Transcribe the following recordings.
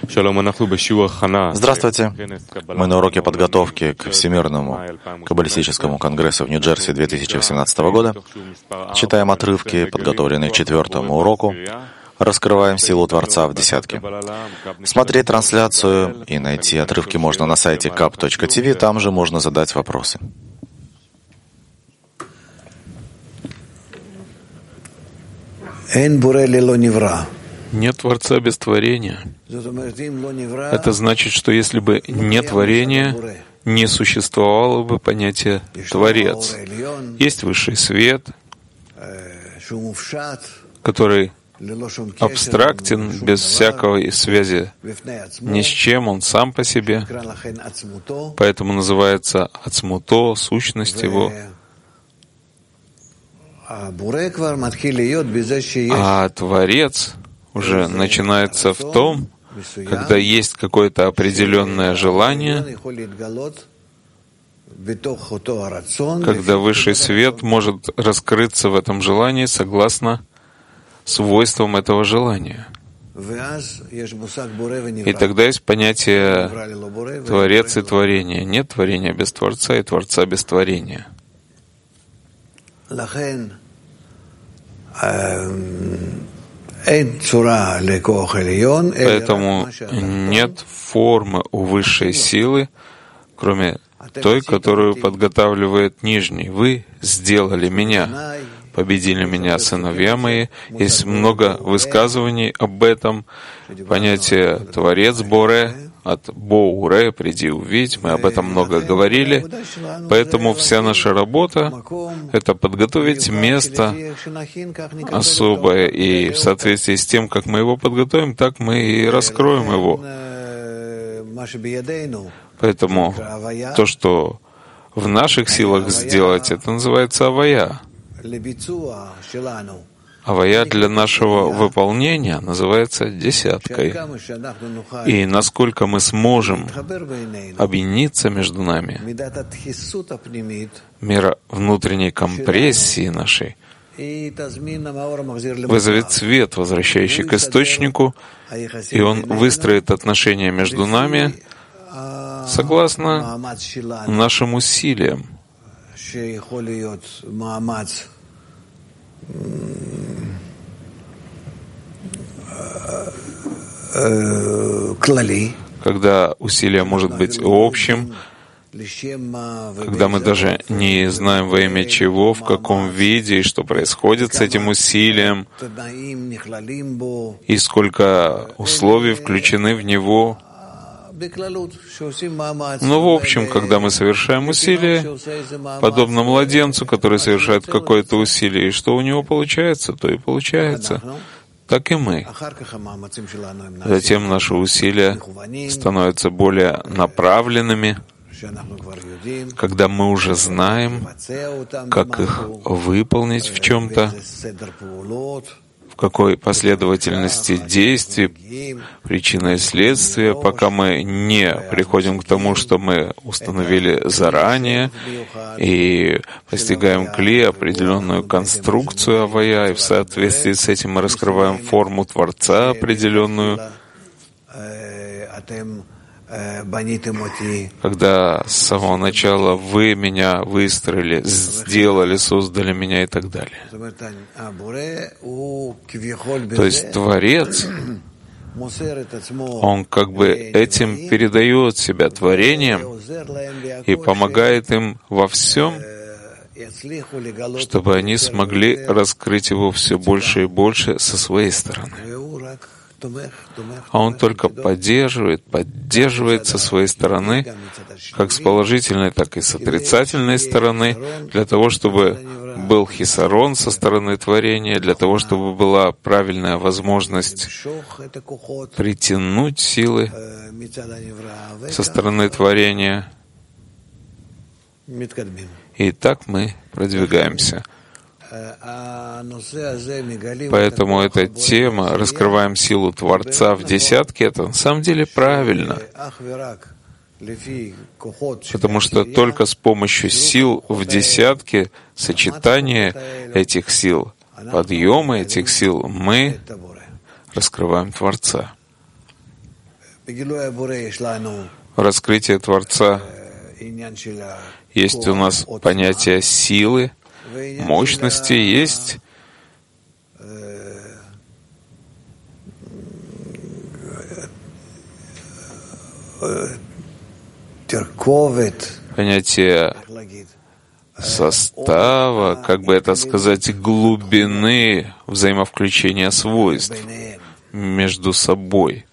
Здравствуйте. Мы на уроке подготовки к Всемирному каббалистическому конгрессу в Нью-Джерси 2018 года. Читаем отрывки, подготовленные к 4-му уроку. Раскрываем силу Творца в десятке. Смотреть трансляцию и найти отрывки можно на сайте kab.tv, там же можно задать вопросы. Нет Творца без творения. Это значит, что если бы нет творения, не существовало бы понятия «творец». Есть высший свет, который абстрактен, без всякой связи ни с чем, он сам по себе, поэтому называется ацмуто, сущность его. А Творец уже начинается в том, когда есть какое-то определенное желание, когда высший свет может раскрыться в этом желании согласно свойствам этого желания. И тогда есть понятие Творец и творение. Нет творения без Творца и Творца без творения. Поэтому нет формы у высшей силы, кроме той, которую подготавливает нижний. Вы сделали меня, победили меня, сыновья мои. Есть много высказываний об этом. Понятие «творец Боре» от «боуре» — «приди увидь». Мы об этом много говорили. Поэтому вся наша работа — это подготовить место особое. И в соответствии с тем, как мы его подготовим, так мы и раскроем его. Поэтому то, что в наших силах сделать, это называется авая. Авая для нашего выполнения называется десяткой. И насколько мы сможем объединиться между нами, мера внутренней компрессии нашей вызовет свет, возвращающий к источнику, и он выстроит отношения между нами согласно нашим усилиям. Когда усилие может быть общим, когда мы даже не знаем во имя чего, в каком виде и что происходит с этим усилием, и сколько условий включены в него. Но в общем, когда мы совершаем усилие, подобно младенцу, который совершает какое-то усилие, и что у него получается, то и получается. Так и мы. Затем наши усилия становятся более направленными, когда мы уже знаем, как их выполнить в чем-то, в какой последовательности действий, причина и следствие, пока мы не приходим к тому, что мы установили заранее, и постигаем кли, определенную конструкцию авая, и в соответствии с этим мы раскрываем форму Творца определенную, когда с самого начала вы меня выстроили, сделали, создали меня и так далее. То есть Творец, он как бы этим передает себя творением и помогает им во всем, чтобы они смогли раскрыть его все больше и больше со своей стороны. А он только поддерживает со своей стороны, как с положительной, так и с отрицательной стороны, для того, чтобы был хисарон со стороны творения, для того, чтобы была правильная возможность притянуть силы со стороны творения. И так мы продвигаемся. Поэтому эта тема «Раскрываем силу Творца в десятке» — это на самом деле правильно. Потому что только с помощью сил в десятке, сочетания этих сил, подъема этих сил, мы раскрываем Творца. В раскрытии Творца есть у нас понятие силы, мощности, есть понятие состава, как бы это сказать, глубины взаимовключения свойств между собой.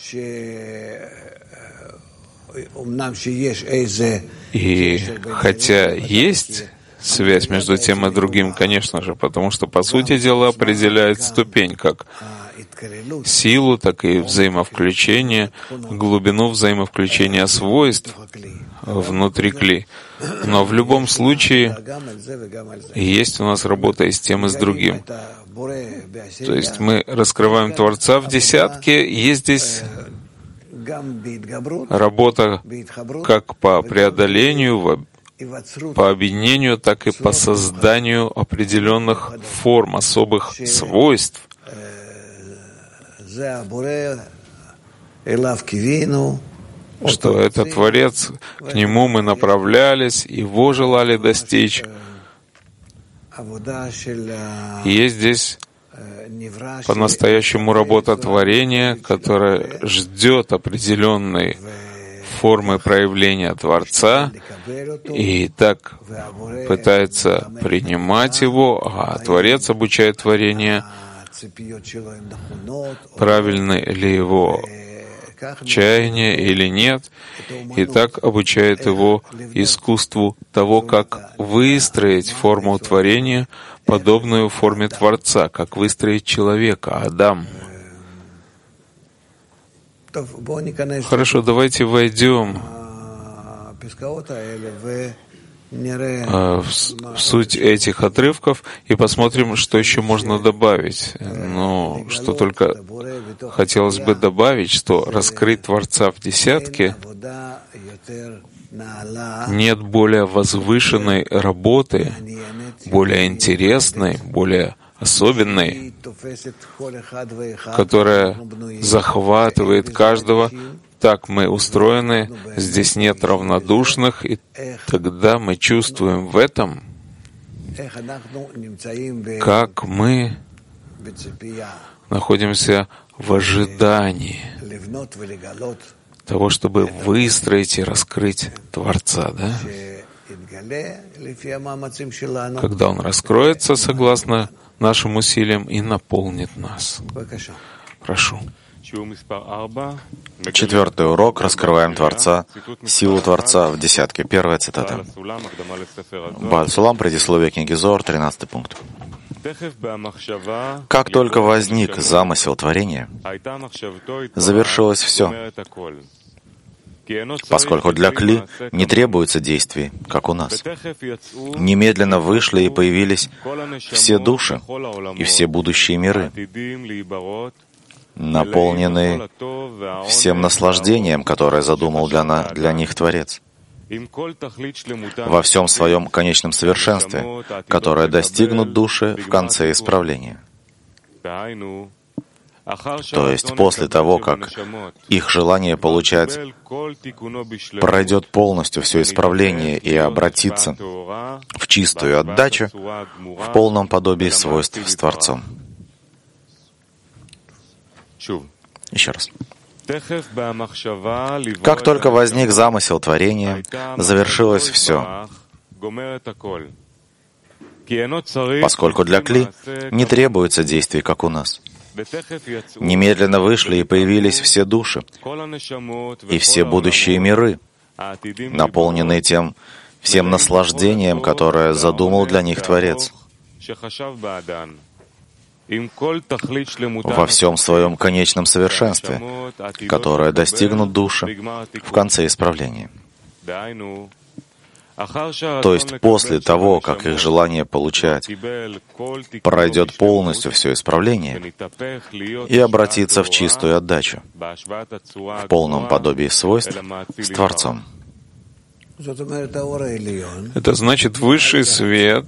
И хотя есть связь между тем и другим, конечно же, потому что, по сути дела, определяет ступень как силу, так и взаимовключение, глубину взаимовключения свойств внутри кли. Но в любом случае есть у нас работа и с тем, и с другим. То есть мы раскрываем Творца в десятке, есть здесь работа как по преодолению, по объединению, так и по созданию определенных форм, особых свойств. Что это Творец, к Нему мы направлялись, Его желали достичь. И есть здесь по-настоящему работа творения, которая ждет определенной формы проявления Творца и так пытается принимать его, а Творец обучает творение, правильны ли его чаяния или нет, и так обучает его искусству того, как выстроить форму творения, подобную форме Творца, как выстроить человека, Адам. Хорошо, давайте войдем в суть этих отрывков и посмотрим, что еще можно добавить. Но что только хотелось бы добавить, что раскрыть Творца в десятке нет более возвышенной работы, более интересной, более особенной, которая захватывает каждого. Так мы устроены, здесь нет равнодушных, и тогда мы чувствуем в этом, как мы находимся в ожидании того, чтобы выстроить и раскрыть Творца, да? Когда Он раскроется согласно нашим усилиям и наполнит нас. Прошу. 4-й урок. Раскрываем Творца, силу Творца в десятке. Первая цитата. Бааль Сулам, предисловие книги Зоар, 13-й пункт. Как только возник замысел творения, завершилось все, поскольку для кли не требуется действий, как у нас. Немедленно вышли и появились все души и все будущие миры, наполненные всем наслаждением, которое задумал для них Творец, во всем своем конечном совершенстве, которое достигнут души в конце исправления. То есть после того, как их желание получать пройдет полностью все исправление и обратится в чистую отдачу в полном подобии свойств с Творцом. Еще раз. Как только возник замысел творения, завершилось все, поскольку для кли не требуется действий, как у нас. Немедленно вышли и появились все души и все будущие миры, наполненные тем всем наслаждением, которое задумал для них Творец, во всем своем конечном совершенстве, которое достигнут души в конце исправления. То есть после того, как их желание получать пройдет полностью все исправление и обратится в чистую отдачу, в полном подобии свойств с Творцом. Это значит, высший свет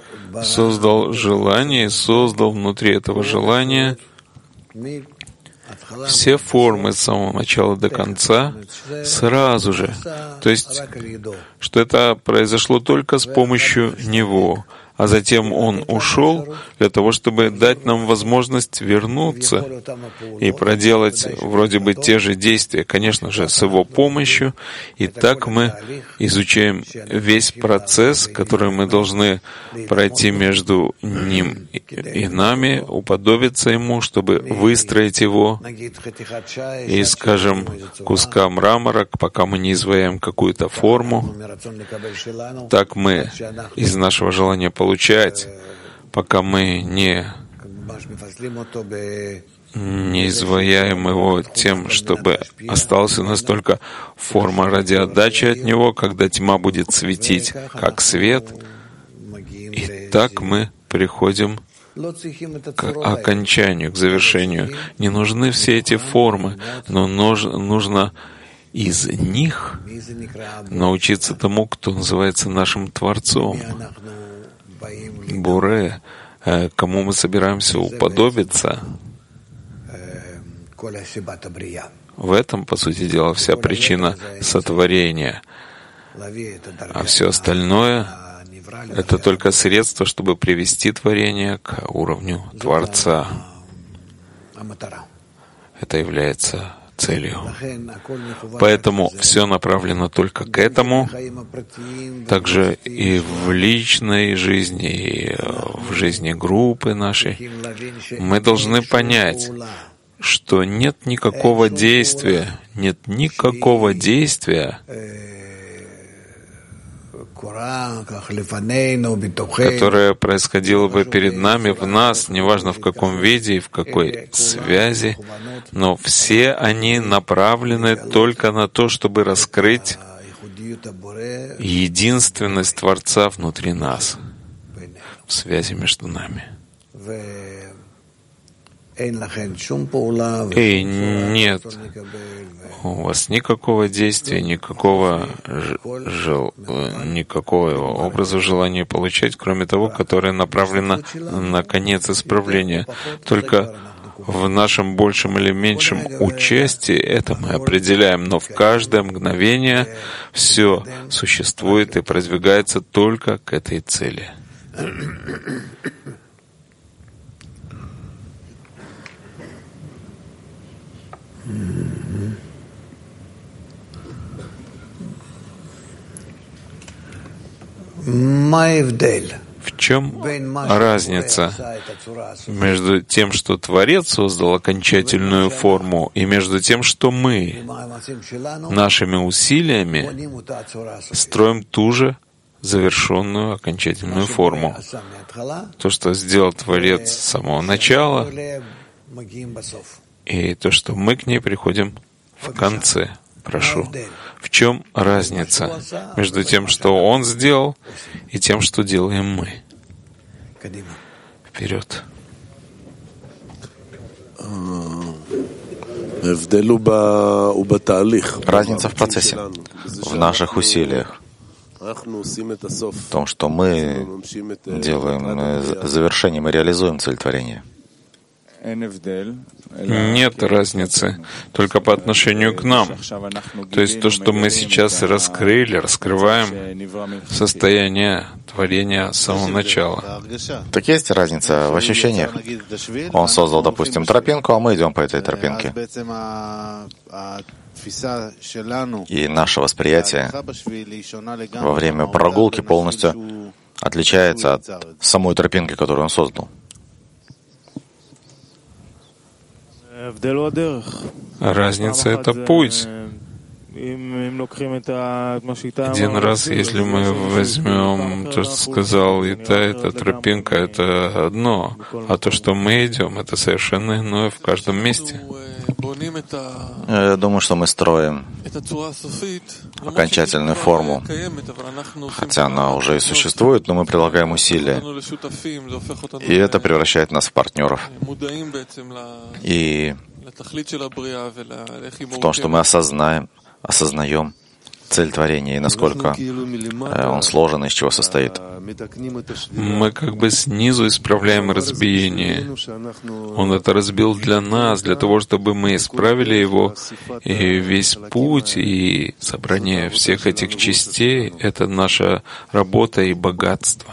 создал желание и создал внутри этого желания все формы с самого начала до конца сразу же. То есть, что это произошло только с помощью Него. А затем Он ушел для того, чтобы дать нам возможность вернуться и проделать вроде бы те же действия, конечно же, с Его помощью. И так мы изучаем весь процесс, который мы должны пройти между Ним и нами, уподобиться Ему, чтобы выстроить Его и, скажем, куска мрамора, пока мы не изваяем какую-то форму. Так мы из нашего желания получать, пока мы не изваяем его тем, чтобы осталась у нас только форма ради отдачи от него, когда тьма будет светить как свет. И так мы приходим к окончанию, к завершению. Не нужны все эти формы, но нужно из них научиться тому, кто называется нашим Творцом, Буре, кому мы собираемся уподобиться. В этом, по сути дела, вся причина сотворения. А все остальное — это только средство, чтобы привести творение к уровню Творца. Это является целью. Поэтому все направлено только к этому, также и в личной жизни, и в жизни группы нашей. Мы должны понять, что нет никакого действия, которое происходило бы перед нами, в нас, неважно в каком виде и в какой связи, но все они направлены только на то, чтобы раскрыть единственность Творца внутри нас, в связи между нами. И нет у вас никакого действия, никакого образа желания получать, кроме того, которое направлено на конец исправления. Только в нашем большем или меньшем участии это мы определяем, но в каждое мгновение все существует и продвигается только к этой цели. В чем разница между тем, что Творец создал окончательную форму, и между тем, что мы нашими усилиями строим ту же завершенную окончательную форму? То, что сделал Творец с самого начала, и то, что мы к ней приходим в конце. Прошу. В чем разница между тем, что Он сделал, и тем, что делаем мы? Вперед. Разница в процессе, в наших усилиях, в том, что мы делаем завершение, мы реализуем цель творения. Нет разницы, только по отношению к нам. То есть то, что мы сейчас раскрываем состояние творения с самого начала. Так есть разница в ощущениях. Он создал, допустим, тропинку, а мы идем по этой тропинке. И наше восприятие во время прогулки полностью отличается от самой тропинки, которую он создал. Разница — это путь. Один раз, если мы возьмем то, что сказал Ита, это тропинка, это одно, а то, что мы идем, это совершенно иное в каждом месте. Я думаю, что мы строим окончательную форму, хотя она уже и существует, но мы прилагаем усилия, и это превращает нас в партнеров. И в том, что мы осознаем цель творения и насколько он сложен, из чего состоит. Мы как бы снизу исправляем разбиение. Он это разбил для нас, для того, чтобы мы исправили его. И весь путь и собрание всех этих частей — это наша работа и богатство.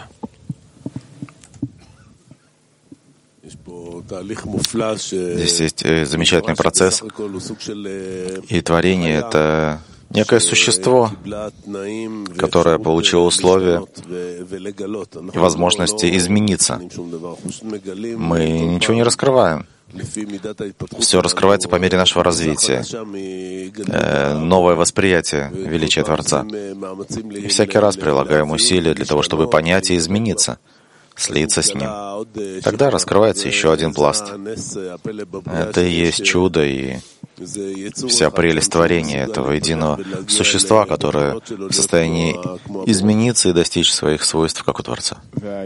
Здесь есть замечательный процесс, и творение — это некое существо, которое получило условия и возможности измениться. Мы ничего не раскрываем. Все раскрывается по мере нашего развития. Новое восприятие величия Творца. И всякий раз прилагаем усилия для того, чтобы понять и измениться, слиться с Ним. Тогда раскрывается еще один пласт. Это и есть чудо и вся прелесть творения этого единого существа, которое в состоянии измениться и достичь своих свойств, как у Творца.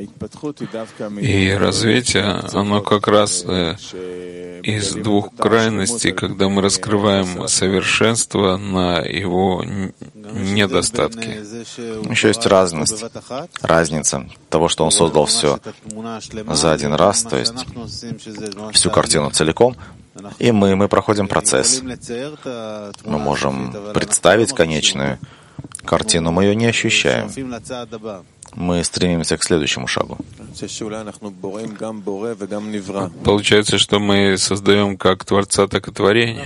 И развитие, оно как раз из двух крайностей, когда мы раскрываем совершенство на его недостатки. Еще есть разница того, что Он создал все за один раз, то есть всю картину целиком, и мы проходим процесс. Мы можем представить конечную картину, мы ее не ощущаем. Мы стремимся к следующему шагу. Получается, что мы создаем как Творца, так и творение.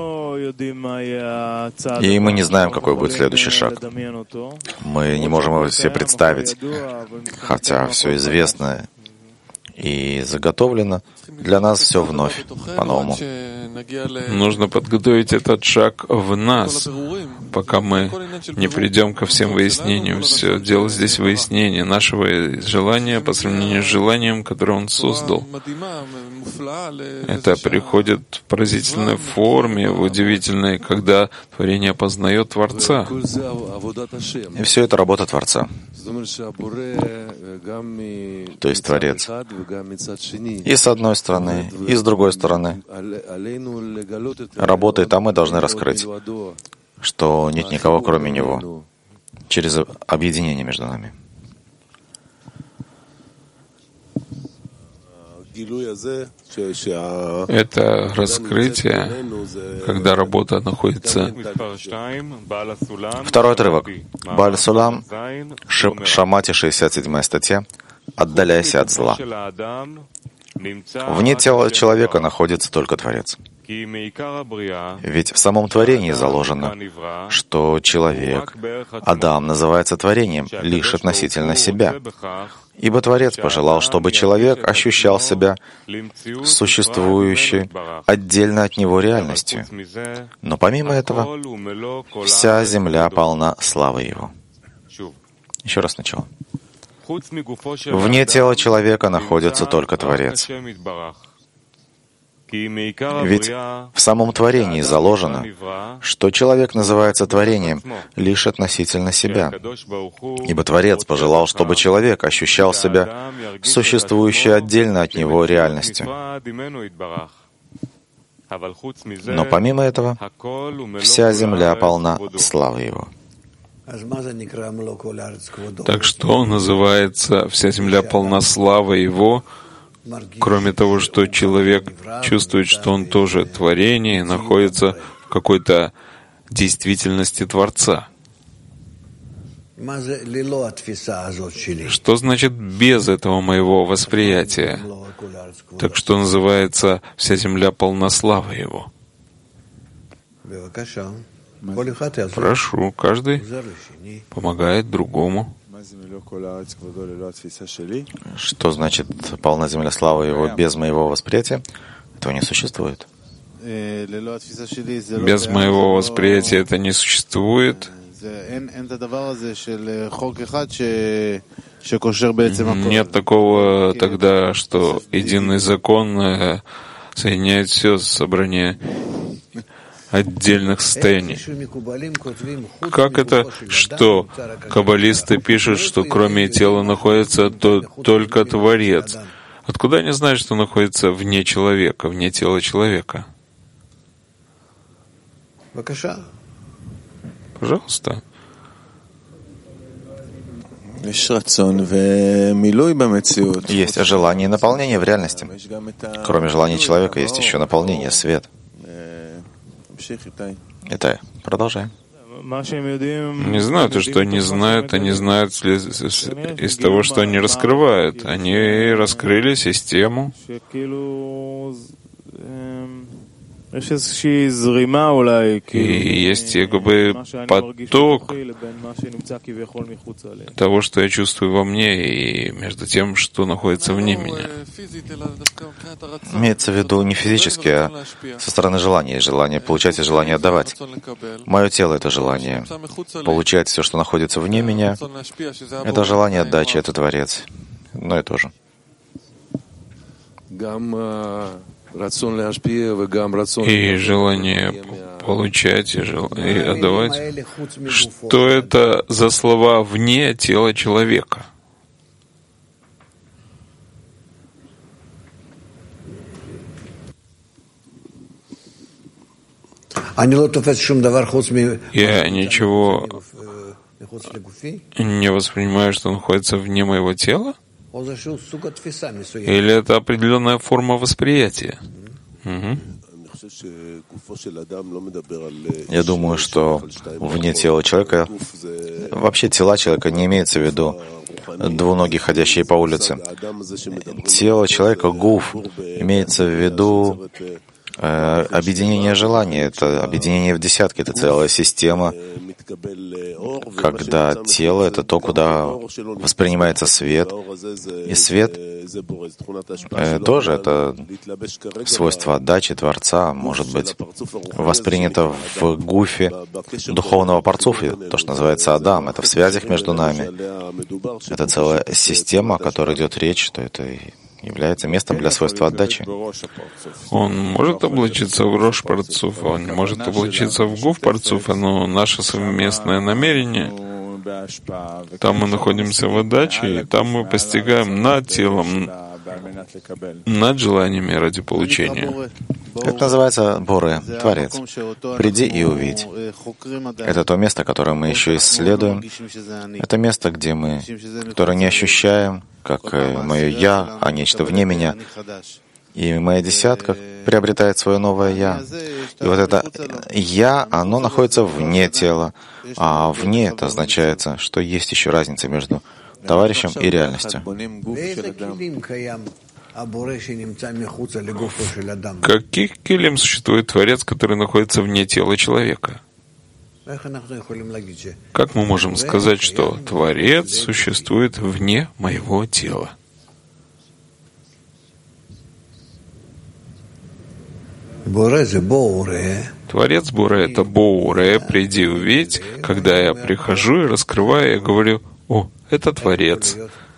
И мы не знаем, какой будет следующий шаг. Мы не можем его себе представить, хотя все известно и заготовлено. Для нас все вновь, по-новому. Нужно подготовить этот шаг в нас, пока мы не придем ко всем выяснениям. Все дело здесь выяснение нашего желания по сравнению с желанием, которое Он создал. Это приходит в поразительной форме, в удивительной, когда творение познает Творца. И все это работа Творца. То есть Творец. И с одной стороны, и с другой стороны. Работает, а мы должны раскрыть, что нет никого, кроме Него, через объединение между нами. Это раскрытие, когда работа находится. Второй отрывок. Бааль Сулам, Шамати, 67 статья. «Отдаляйся от зла». Вне тела человека находится только Творец. Ведь в самом творении заложено, что человек, Адам, называется творением лишь относительно себя. Ибо Творец пожелал, чтобы человек ощущал себя существующей отдельно от него реальностью. Но помимо этого, вся земля полна славы Его. Еще раз сначала. Вне тела человека находится только Творец. Ведь в самом творении заложено, что человек называется творением лишь относительно себя. Ибо Творец пожелал, чтобы человек ощущал себя существующей отдельно от него реальностью. Но помимо этого, вся земля полна славы Его. Так что называется «вся земля полна славы Его», кроме того, что человек чувствует, что он тоже творение и находится в какой-то действительности Творца. Что значит «без этого моего восприятия»? Так что называется «вся земля полна славы Его». Прошу, каждый помогает другому. Что значит «полна земля славы Его» без моего восприятия? Этого не существует. Без моего восприятия это не существует. Нет такого тогда, что единый закон соединяет все собрание отдельных состояний. Как это, что каббалисты пишут, что кроме тела находится только Творец? Откуда они знают, что находится вне человека, вне тела человека? Пожалуйста. Есть желание и наполнение в реальности. Кроме желания человека есть еще наполнение, свет. Итак, продолжаем. Не знаю то, что они знают из того, что они раскрывают. Они раскрыли систему. И есть как бы поток того, что я чувствую во мне, и между тем, что находится вне меня. Имеется в виду не физически, а со стороны желания. Желание получать и желание отдавать. Мое тело — это желание. Получать все, что находится вне меня, это желание отдачи, это Творец. Но и тоже. И желание получать, и отдавать. Что это за слова вне тела человека? Я ничего не воспринимаю, что находится вне моего тела? Или это определенная форма восприятия? Угу. Я думаю, что вне тела человека, вообще тела человека не имеется в виду двуногие, ходящие по улице. Тело человека, гуф, имеется в виду объединение желаний, это объединение в десятки, это целая система, когда тело — это то, куда воспринимается свет, и свет тоже это свойство отдачи Творца, может быть воспринято в гуфе духовного парцуфа, то, что называется Адам, это в связях между нами, это целая система, о которой идет речь, что это является местом для свойства отдачи. Он может облачиться в рош парцуфа, он не может облачиться в гуф парцуфа, но наше совместное намерение, там мы находимся в отдаче, и там мы постигаем над телом, над желаниями ради получения. Это называется Боре, Творец. Приди и увидь. Это то место, которое мы еще исследуем. Это место, которое не ощущаем, как мое «я», а нечто вне меня. И моя десятка приобретает свое новое «я». И вот это «я», оно находится вне тела. А вне это означает, что есть еще разница между товарищем и реальностью. Каких килим существует Творец, который находится вне тела человека? Как мы можем сказать, что Творец существует вне моего тела? Творец Боре — это Боуре, приди увидеть. Когда я прихожу и раскрываю, я говорю: «О, это Творец».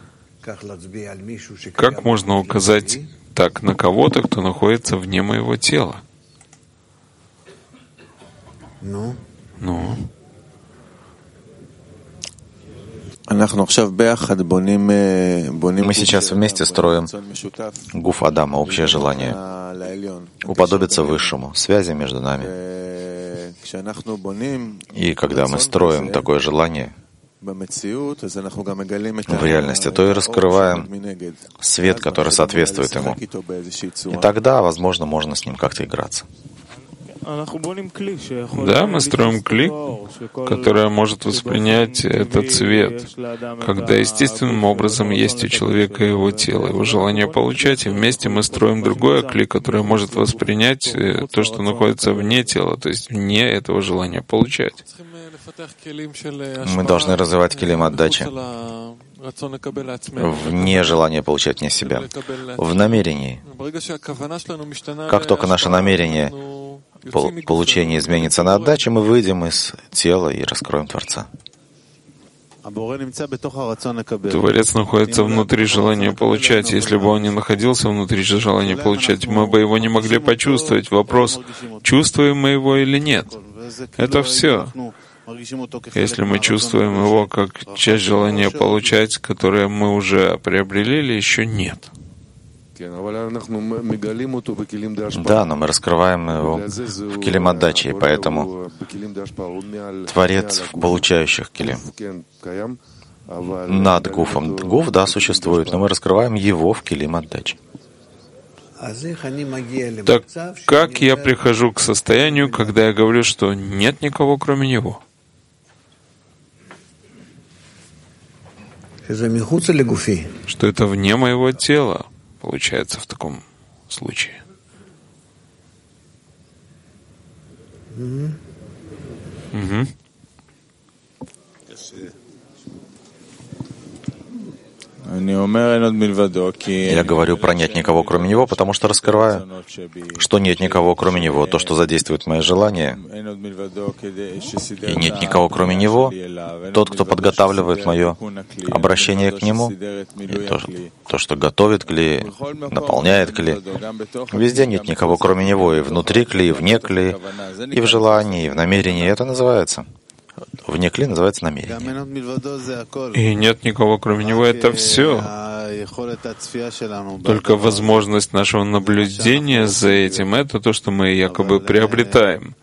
Как можно указать так на кого-то, кто находится вне моего тела? Ну? Мы сейчас вместе строим гуф Адама, общее желание, уподобиться Высшему, связи между нами. И когда мы строим такое желание в реальности, то и раскрываем свет, который соответствует ему. И тогда, возможно, можно с ним как-то играться. Да, мы строим клик, который может воспринять этот цвет, когда естественным образом есть у человека его тело, его желание получать, и вместе мы строим другое клик, которое может воспринять то, что находится вне тела, то есть вне этого желания получать. Мы должны развивать килим отдачи вне желания получать вне себя, в намерении. Как только наше намерение получения изменится на отдаче, мы выйдем из тела и раскроем Творца. Творец находится внутри желания получать. Если бы он не находился внутри желания получать, мы бы его не могли почувствовать. Вопрос, чувствуем мы его или нет. Это все. Если мы чувствуем его как часть желания получать, которое мы уже приобрели, или еще нет. Да, но мы раскрываем его в килим отдачи, и поэтому Творец в получающих килим. над гуфом. Гуф, да, существует, но мы раскрываем его в килим отдачи. Так как я прихожу к состоянию, когда я говорю, что нет никого, кроме него? Что это вне моего тела, получается, в таком случае. Угу. Я говорю про «нет никого, кроме него», потому что раскрываю, что нет никого, кроме него, то, что задействует мои желания. И нет никого, кроме него, тот, кто подготавливает мое обращение к нему, и то, что готовит кли, наполняет кли. Везде нет никого, кроме него, и внутри кли, и вне кли, и в желании, и в намерении. Это называется. Вне кли называется намерение. И нет никого, кроме него, это все. Только возможность нашего наблюдения за этим — это то, что мы якобы приобретаем.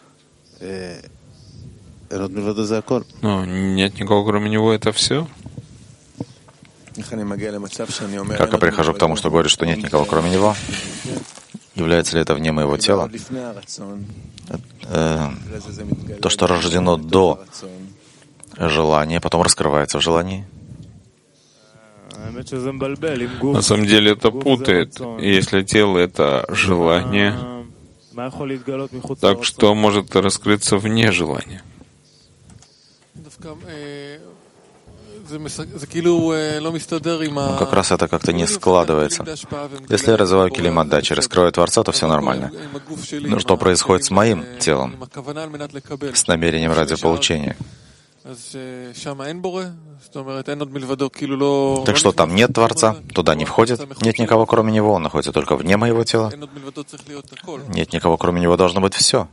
Но нет никого, кроме него, это все. Как я прихожу к тому, что говорю, что нет никого, кроме него? Является ли это вне моего тела? То, что рождено до желания, потом раскрывается в желании? На самом деле это путает. Если тело — это желание, так что может раскрыться вне желания? Как раз это как-то не складывается. Если я развиваю килим отдачи, раскрываю Творца, то все нормально. Но что происходит с моим телом, с намерением ради получения? Так что там нет Творца, туда не входит, нет никого кроме Него, он находится только вне моего тела. Нет никого кроме Него, должно быть все.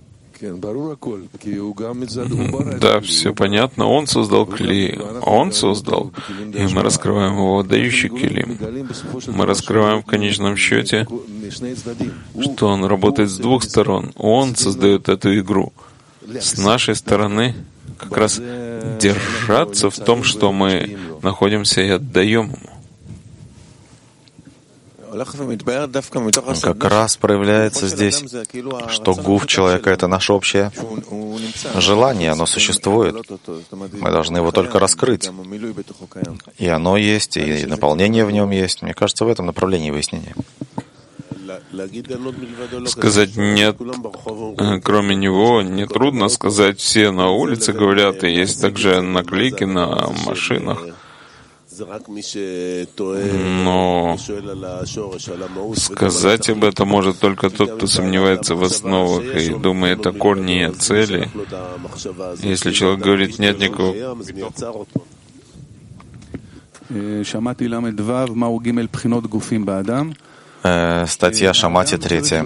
Да, все понятно. Он создал кли, он создал, и мы раскрываем его дающий килим. Мы раскрываем в конечном счете, что он работает с двух сторон. Он создает эту игру. С нашей стороны как раз держаться в том, что мы находимся и отдаем ему. Как раз проявляется здесь, что гуф человека — это наше общее желание, оно существует. Мы должны его только раскрыть. И оно есть, и наполнение в нем есть. Мне кажется, в этом направлении выяснения. Сказать «нет», кроме него, нетрудно сказать. Все на улице говорят, и есть также наклейки на машинах. Но сказать об этом может только тот, кто сомневается в основах и думает о корне и о цели. Если человек говорит «нет никого», статья Шамати 3.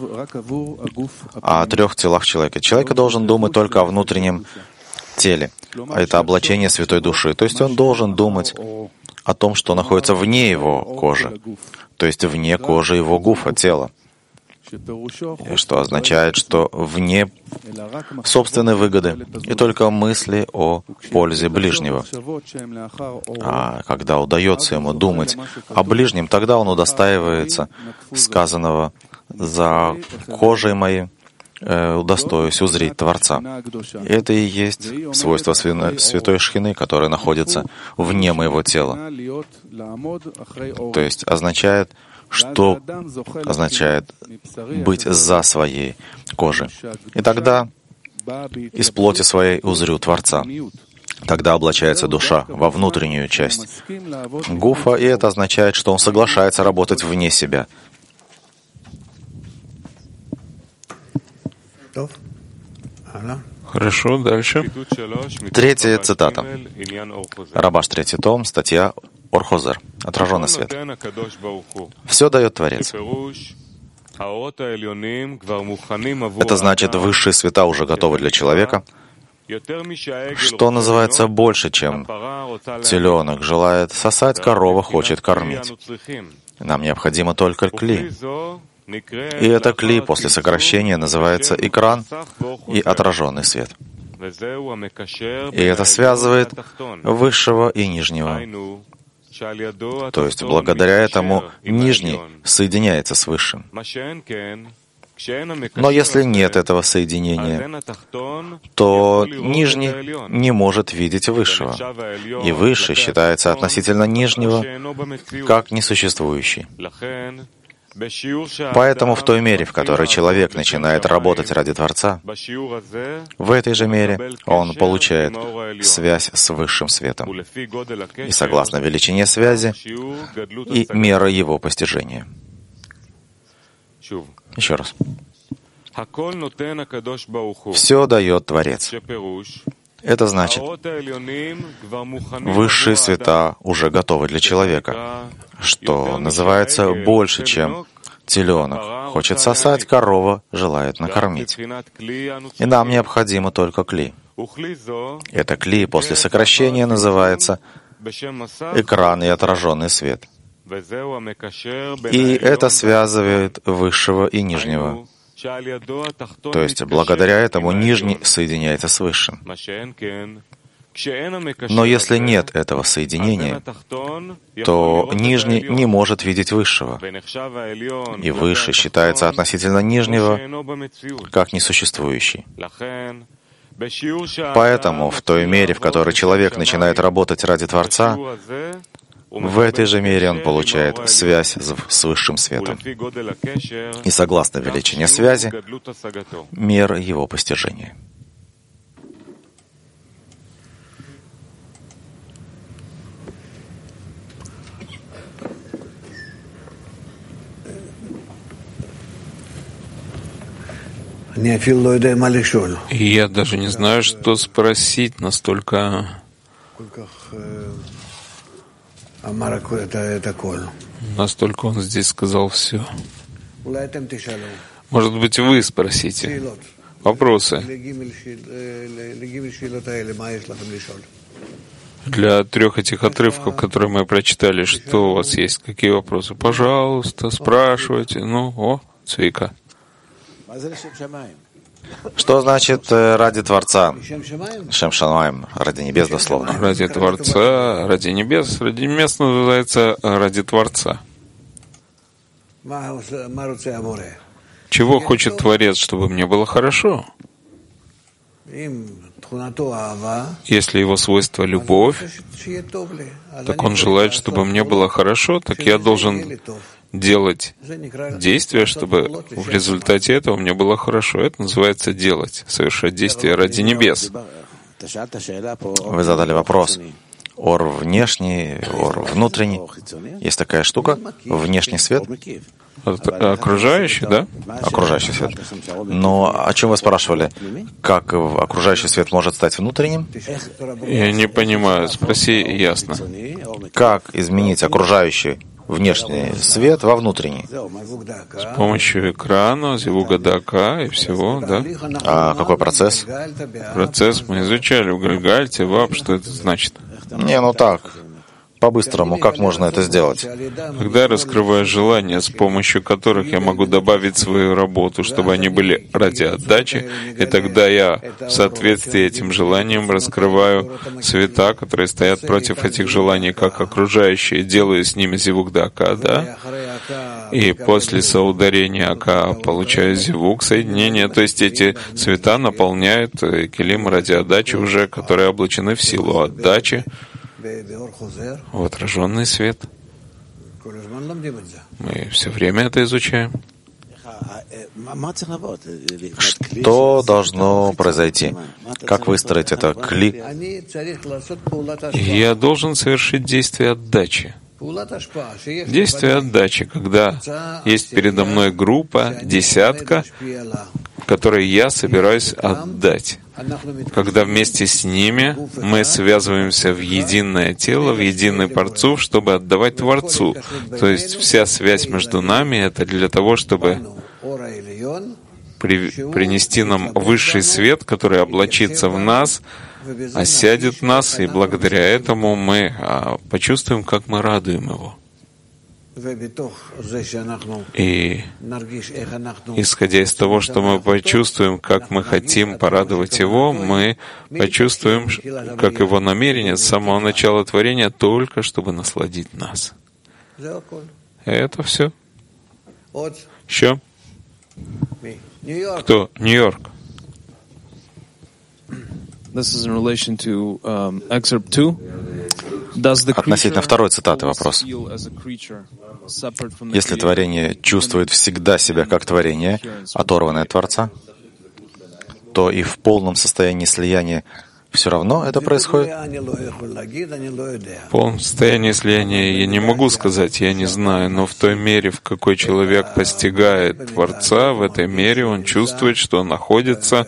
О 3 телах человека. Человек должен думать только о внутреннем теле. А это облачение Святой Души. То есть он должен думать о том, что находится вне его кожи, то есть вне кожи его гуфа, тела. Что означает, что вне собственной выгоды и только мысли о пользе ближнего. А когда удается ему думать о ближнем, тогда он удостаивается сказанного: «За кожей моей удостоюсь узреть Творца». И это и есть свойство Святой Шхины, которое находится вне моего тела. То есть означает, что означает быть за своей кожей. И тогда из плоти своей узрю Творца. Тогда облачается душа во внутреннюю часть гуфа, и это означает, что он соглашается работать вне себя. Хорошо, дальше. 3 цитата. Рабаш 3 том, статья Ор-Хозер, отраженный свет. Все дает Творец. Это значит, высшие света уже готовы для человека, что называется больше, чем теленок желает сосать, корова хочет кормить. Нам необходимо только кли. И это кли после сокращения называется экран и отраженный свет. И это связывает высшего и нижнего. То есть благодаря этому нижний соединяется с высшим. Но если нет этого соединения, то нижний не может видеть высшего, и высший считается относительно нижнего как несуществующий. Поэтому в той мере, в которой человек начинает работать ради Творца, в этой же мере он получает связь с высшим светом. И согласно величине связи и мера его постижения. Еще раз. Все дает Творец. Это значит, высшие света уже готовы для человека, что называется больше, чем теленок. Хочет сосать, корова желает накормить. И нам необходимо только кли. Это кли после сокращения называется экран и отраженный свет. И это связывает высшего и нижнего. То есть благодаря этому нижний соединяется с высшим. Но если нет этого соединения, то нижний не может видеть высшего, и высший считается относительно нижнего как несуществующий. Поэтому в той мере, в которой человек начинает работать ради Творца, в этой же мере он получает связь с высшим светом. И согласно величине связи, мера его постижения. И я даже не знаю, что спросить, настолько он здесь сказал все. Может быть, вы спросите вопросы. Для 3 этих отрывков, которые мы прочитали, что у вас есть? Какие вопросы? Пожалуйста, спрашивайте. Цвика. Что значит ради Творца? Шем Шамаим, ради небес дословно. Ради Творца, ради небес называется ради Творца. Чего хочет Творец, чтобы мне было хорошо? Если его свойство — любовь, так он желает, чтобы мне было хорошо, так я должен делать действия, чтобы в результате этого мне было хорошо. Это называется делать, совершать действия ради небес. Вы задали вопрос. Ор внешний, ор внутренний. Есть такая штука, внешний свет. Окружающий, да? Окружающий свет. Но о чем вы спрашивали? Как окружающий свет может стать внутренним? Я не понимаю. Спроси ясно. Как изменить окружающий внешний свет во внутренний? С помощью экрана, зивуга дака и всего, да? А какой процесс? Процесс мы изучали в Гальгальте, ВАП, что это значит? Так. По-быстрому, как можно это сделать? Когда я раскрываю желания, с помощью которых я могу добавить свою работу, чтобы они были ради отдачи, и тогда я в соответствии этим желаниям раскрываю света, которые стоят против этих желаний, как окружающие, делаю с ними зивук дака, да? И после соударения ака получаю зивук, соединение, то есть эти света наполняют килим ради отдачи уже, которые облачены в силу отдачи, в отраженный свет. Мы все время это изучаем. Что должно произойти? Как выстроить это кли? Я должен совершить действие отдачи. Действие отдачи, когда есть передо мной группа, десятка, которой я собираюсь отдать. Когда вместе с ними мы связываемся в единое тело, в единый парцуф, чтобы отдавать Творцу. То есть вся связь между нами — это для того, чтобы принести нам высший свет, который облачится в нас, осядет в нас, и благодаря этому мы почувствуем, как мы радуем его. И исходя из того, что мы почувствуем, как мы хотим порадовать Его, мы почувствуем, как Его намерение с самого начала творения только чтобы насладить нас. Это все. Еще? Кто? Нью-Йорк. Относительно второй цитаты вопрос. Если творение чувствует всегда себя как творение, оторванное от Творца, то и в полном состоянии слияния все равно это происходит? В полном состоянии слияния я не могу сказать, я не знаю, но в той мере, в какой человек постигает Творца, в этой мере он чувствует, что он находится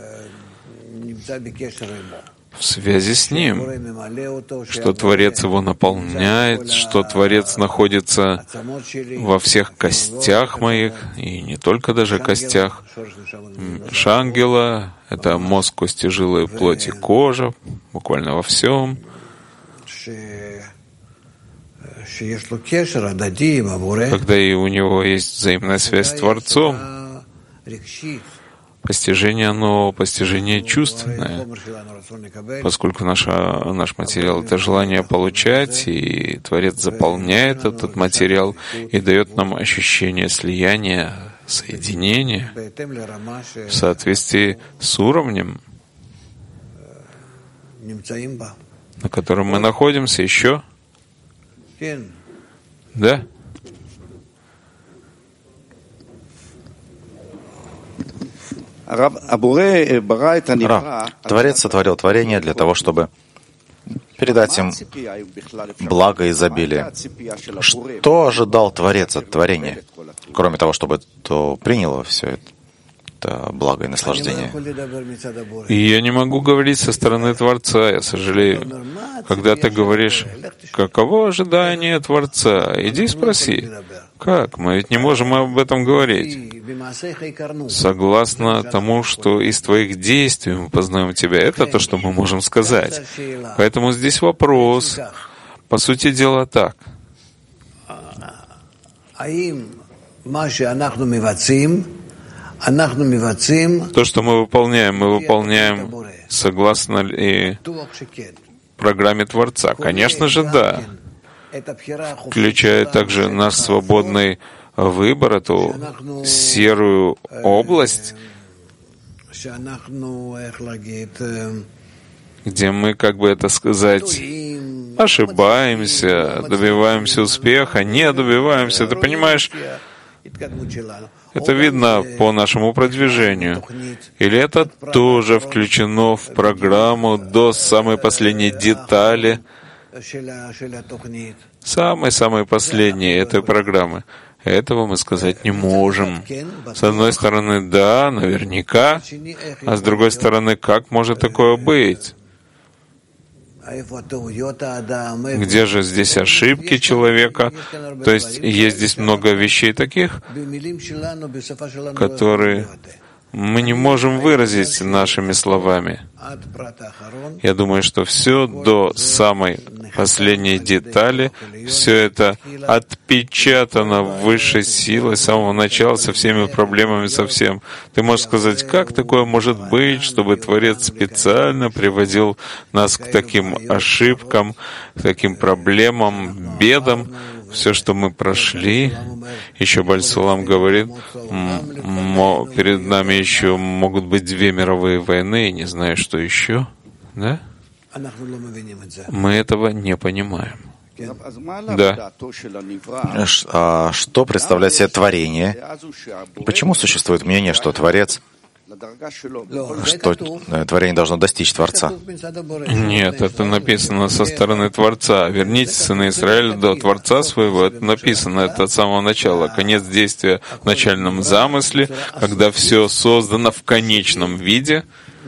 в связи с Ним, что Творец его наполняет, что Творец находится во всех костях моих, и не только даже костях. Шангела — это мозг, кости, жилы, плоть и кожа, буквально во всем. Когда и у него есть взаимная связь с Творцом, постижение, оно постижение чувственное, поскольку наш материал — это желание получать, и Творец заполняет этот материал и дает нам ощущение слияния, соединения в соответствии с уровнем, на котором мы находимся еще. Да? Творец сотворил творение для того, чтобы передать им благо и изобилие. Что ожидал Творец от творения, кроме того, чтобы то приняло все это благо и наслаждение? И я не могу говорить со стороны Творца, я сожалею. Когда ты говоришь, каково ожидание Творца, иди спроси. Как? Мы ведь не можем об этом говорить. Согласно тому, что из твоих действий мы познаем тебя, это то, что мы можем сказать. Поэтому здесь вопрос. По сути дела так. То, что мы выполняем согласно и программе Творца. Конечно же, да. Включая также наш свободный выбор, эту серую область, где мы, как бы это сказать, ошибаемся, добиваемся успеха, не добиваемся. Ты понимаешь, это видно по нашему продвижению. Или это тоже включено в программу до самой последней детали, самой последней этой программы. Этого мы сказать не можем. С одной стороны, да, наверняка, а с другой стороны, как может такое быть? Где же здесь ошибки человека? То есть есть здесь много вещей таких, которые мы не можем выразить нашими словами. Я думаю, что все до самой последней детали, все это отпечатано высшей силой с самого начала, со всеми проблемами, со всем. Ты можешь сказать, как такое может быть, чтобы Творец специально приводил нас к таким ошибкам, к таким проблемам, бедам, все, что мы прошли. Еще Бааль Сулам говорит, перед нами еще могут быть 2 мировые войны, и не знаю, что еще. Да? Мы этого не понимаем. Да. А что представляет себе творение? Почему существует мнение, что Творец, что творение должно достичь Творца? Нет, это написано со стороны Творца. Верните сыны Израиля до Творца своего. Это написано, это от самого начала. Конец действия в начальном замысле, когда все создано в конечном виде,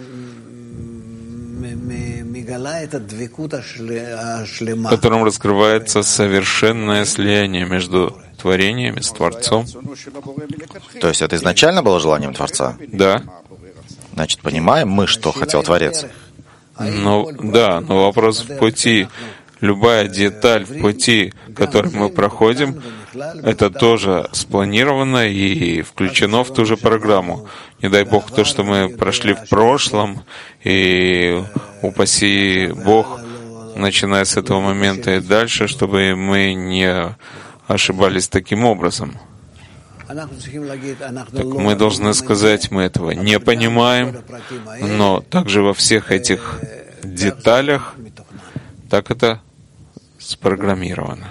в котором раскрывается совершенное слияние между творениями с Творцом. То есть это изначально было желанием Творца? Да. Значит, понимаем мы, что хотел Творец? Но вопрос в пути. Любая деталь в пути, который мы проходим, это тоже спланировано и включено в ту же программу. Не дай Бог то, что мы прошли в прошлом, и упаси Бог, начиная с этого момента и дальше, чтобы мы не ошибались таким образом. Так мы должны сказать, мы этого не понимаем, но также во всех этих деталях так это спрограммировано.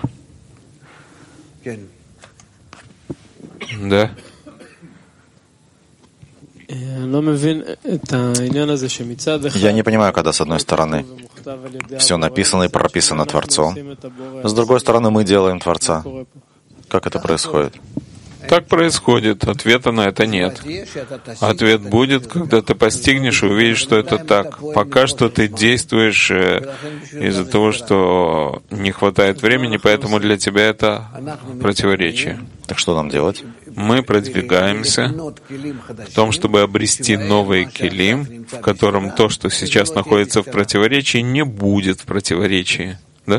Да? Я не понимаю, когда с одной стороны все написано и прописано Творцом, с другой стороны мы делаем Творца. Как это происходит? Так происходит. Ответа на это нет. Ответ будет, когда ты постигнешь и увидишь, что это так. Пока что ты действуешь из-за того, что не хватает времени, поэтому для тебя это противоречие. Так что нам делать? Мы продвигаемся в том, чтобы обрести новый килим, в котором то, что сейчас находится в противоречии, не будет в противоречии. Да?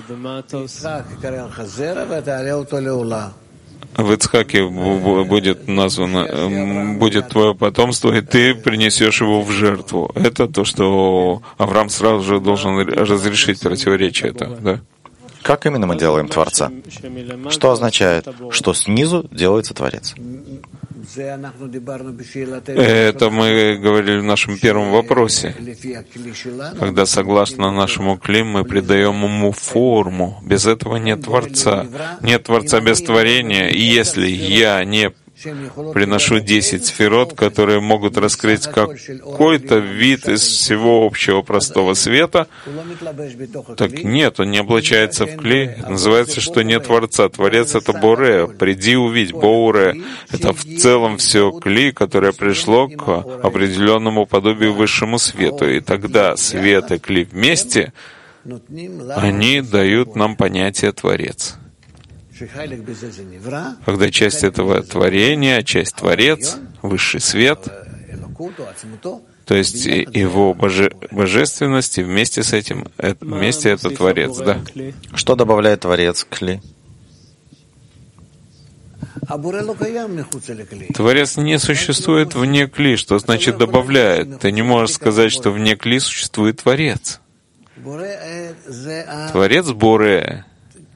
В Ицхаке будет названо, будет твое потомство, и ты принесешь его в жертву. Это то, что Авраам сразу же должен разрешить противоречие это, да? Как именно мы делаем Творца? Что означает, что снизу делается Творец? Это мы говорили в нашем первом вопросе, когда, согласно нашему клим, мы придаем ему форму. Без этого нет Творца. Нет Творца без творения. И если я не приношу 10 сферот, которые могут раскрыть какой-то вид из всего общего простого света, так нет, он не облачается в клей. Это называется, что нет Творца. Творец — это Боре. Приди увидь. Боре — это в целом все клей, которое пришло к определенному подобию высшему свету. И тогда свет и клей вместе, они дают нам понятие Творец. Когда часть этого творения, часть Творец, высший свет, то есть его божественность, и вместе с этим, вместе это Творец, да. Что добавляет Творец к Кли? Творец не существует вне Кли. Что значит добавляет? Ты не можешь сказать, что вне Кли существует Творец. Творец Боре.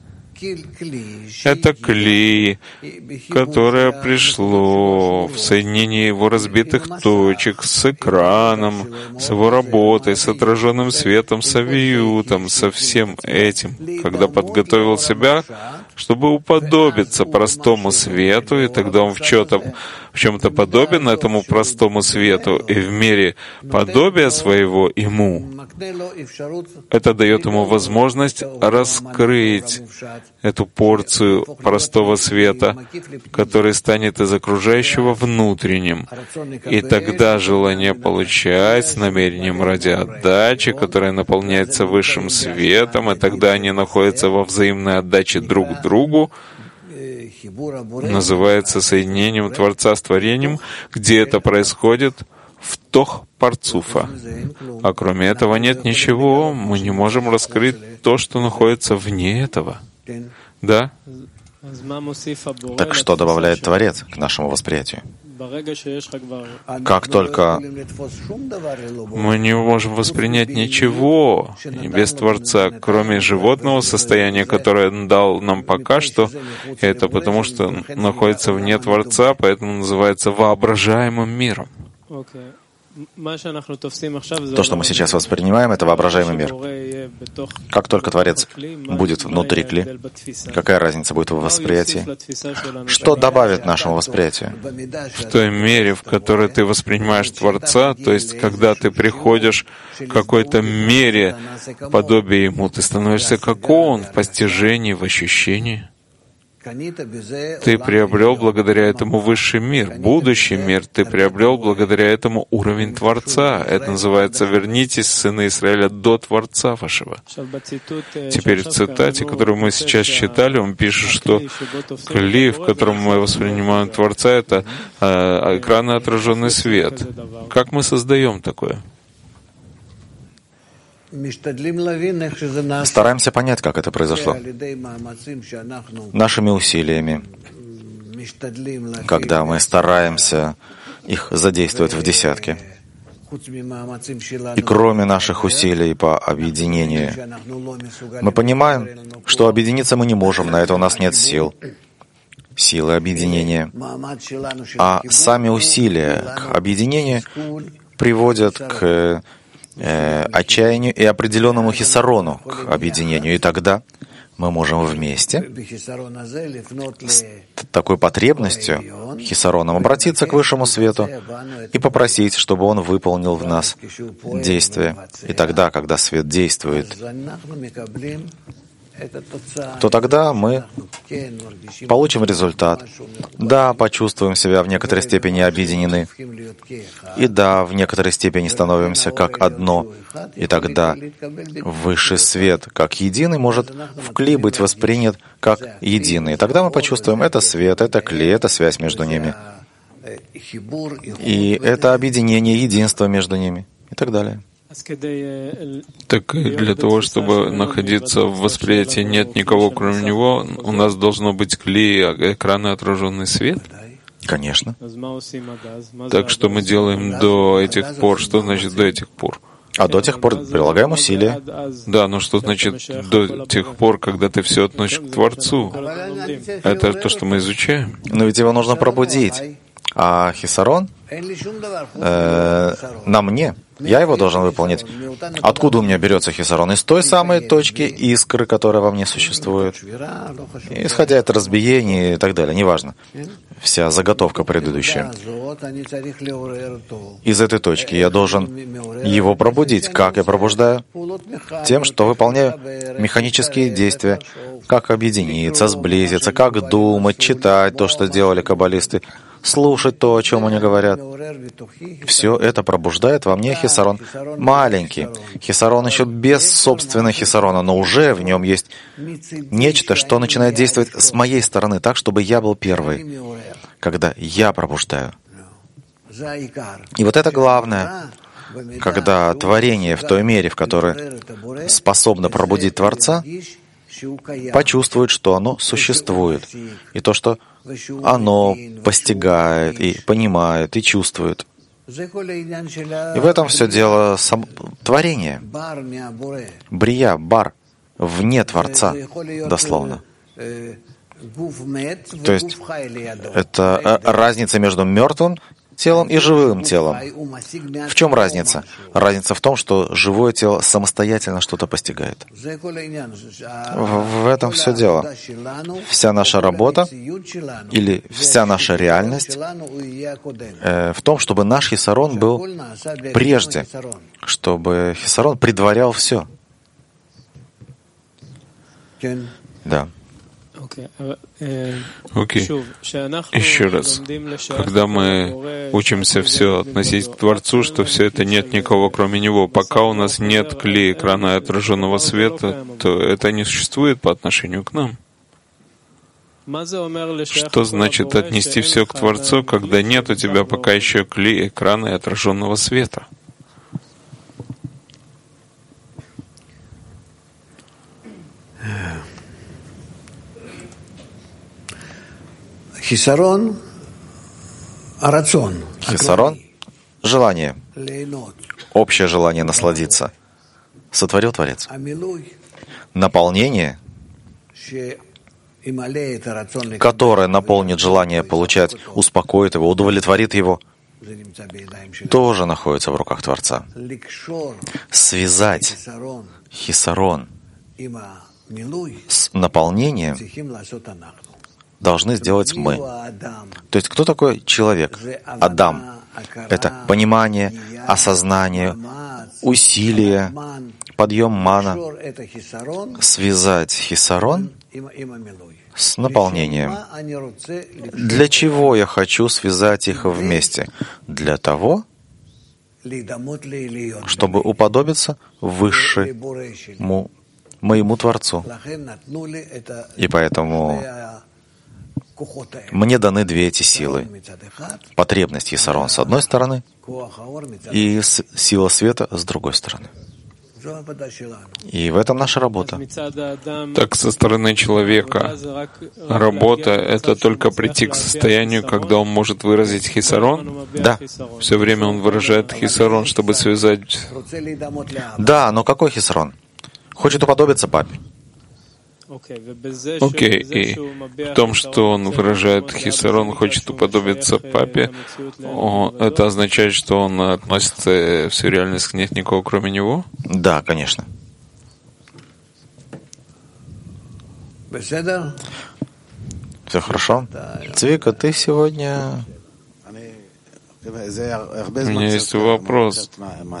Это кли, которое пришло в соединении его разбитых точек с экраном, с его работой, с отраженным светом, с авиютом, со всем этим, когда подготовил себя, чтобы уподобиться простому свету, и тогда он в чем-то подобен этому простому свету, и в мере подобия своего ему, это дает ему возможность раскрыть эту порцию простого света, который станет из окружающего внутренним. И тогда желание получать с намерением ради отдачи, которое наполняется высшим светом, и тогда они находятся во взаимной отдаче друг к другу, называется соединением Творца с творением, где это происходит в тох парцуфа. А кроме этого нет ничего, мы не можем раскрыть то, что находится вне этого. Да? Так что добавляет Творец к нашему восприятию? Как только мы не можем воспринять ничего без Творца, кроме животного состояния, которое он дал нам пока что, это потому что находится вне Творца, поэтому называется воображаемым миром. То, что мы сейчас воспринимаем, это воображаемый мир. Как только Творец будет внутри Кли, какая разница будет в восприятии? Что добавит нашему восприятию? В той мере, в которой ты воспринимаешь Творца, то есть когда ты приходишь к какой-то мере подобия Ему, ты становишься как Он в постижении, в ощущении. Ты приобрел благодаря этому высший мир, будущий мир. Ты приобрел благодаря этому уровень Творца. Это называется «Вернитесь, сыны Израиля, до Творца вашего». Теперь в цитате, которую мы сейчас читали, он пишет, что кли, в котором мы воспринимаем Творца, это экранный отраженный свет. Как мы создаем такое? Стараемся понять, как это произошло. Нашими усилиями, когда мы стараемся их задействовать в десятке. И кроме наших усилий по объединению, мы понимаем, что объединиться мы не можем, на это у нас нет сил, силы объединения. А сами усилия к объединению приводят к отчаянию и определенному хисарону к объединению. И тогда мы можем вместе с такой потребностью, хисароном, обратиться к высшему свету и попросить, чтобы он выполнил в нас действие. И тогда, когда свет действует, то тогда мы получим результат. Да, почувствуем себя в некоторой степени объединены. И да, в некоторой степени становимся как одно. И тогда высший свет, как единый, может в кли быть воспринят как единый. И тогда мы почувствуем, это свет, это кли, это связь между ними. И это объединение, единство между ними. И так далее. Так для того, чтобы находиться в восприятии «нет никого, кроме него», у нас должно быть кли, экран и отраженный свет? Конечно. Так что мы делаем до этих пор? Что значит «до этих пор»? А до тех пор прилагаем усилия. Да, но что значит «до тех пор», когда ты все относишь к Творцу? Это то, что мы изучаем. Но ведь его нужно пробудить. А хисарон на мне. Я его должен выполнить. Откуда у меня берется хисарон? Из той самой точки искры, которая во мне существует. Исходя от разбиения и так далее. Неважно. Вся заготовка предыдущая. Из этой точки я должен его пробудить. Как я пробуждаю? Тем, что выполняю механические действия. Как объединиться, сблизиться, как думать, читать то, что делали каббалисты, слушать то, о чем они говорят. Все это пробуждает во мне хисарон. Маленький. Хисарон еще без собственного хисарона, но уже в нем есть нечто, что начинает действовать с моей стороны так, чтобы я был первый, когда я пробуждаю. И вот это главное, когда творение в той мере, в которой способно пробудить Творца, почувствует, что оно существует, и то, что оно постигает, и понимает, и чувствует. И в этом все дело творения. Брия, бар, вне Творца, дословно. То есть это разница между мертвым телом и живым телом. В чем разница? Разница в том, что живое тело самостоятельно что-то постигает. В этом все дело. Вся наша работа или вся наша реальность в том, чтобы наш хисарон был прежде, чтобы хисарон предварял все. Да. Окей. Еще раз. Когда мы учимся все относить к Творцу, что все это нет никого, кроме Него, пока у нас нет кли экрана отраженного света, то это не существует по отношению к нам. Что значит отнести все к Творцу, когда нет у тебя пока еще кли экрана и отраженного света? Хисарон — желание, общее желание насладиться. Сотворил Творец. Наполнение, которое наполнит желание получать, успокоит его, удовлетворит его, тоже находится в руках Творца. Связать хисарон с наполнением должны сделать мы. То есть кто такой человек? Адам. Это понимание, осознание, усилие, подъем мана. Связать хисарон с наполнением. Для чего я хочу связать их вместе? Для того, чтобы уподобиться высшему моему Творцу. И поэтому мне даны две эти силы. Потребность хисарон с одной стороны и сила света с другой стороны. И в этом наша работа. Так, со стороны человека работа — это только прийти к состоянию, когда он может выразить хисарон? Да. Все время он выражает хисарон, чтобы связать... Да, но какой хисарон? Хочет уподобиться папе. Окей, и в том, что он выражает хисарон, хочет уподобиться папе, это означает, что он относится всю реальность к нет никого, кроме него? Да, конечно. Все хорошо? Цвика, ты сегодня... У меня есть вопрос.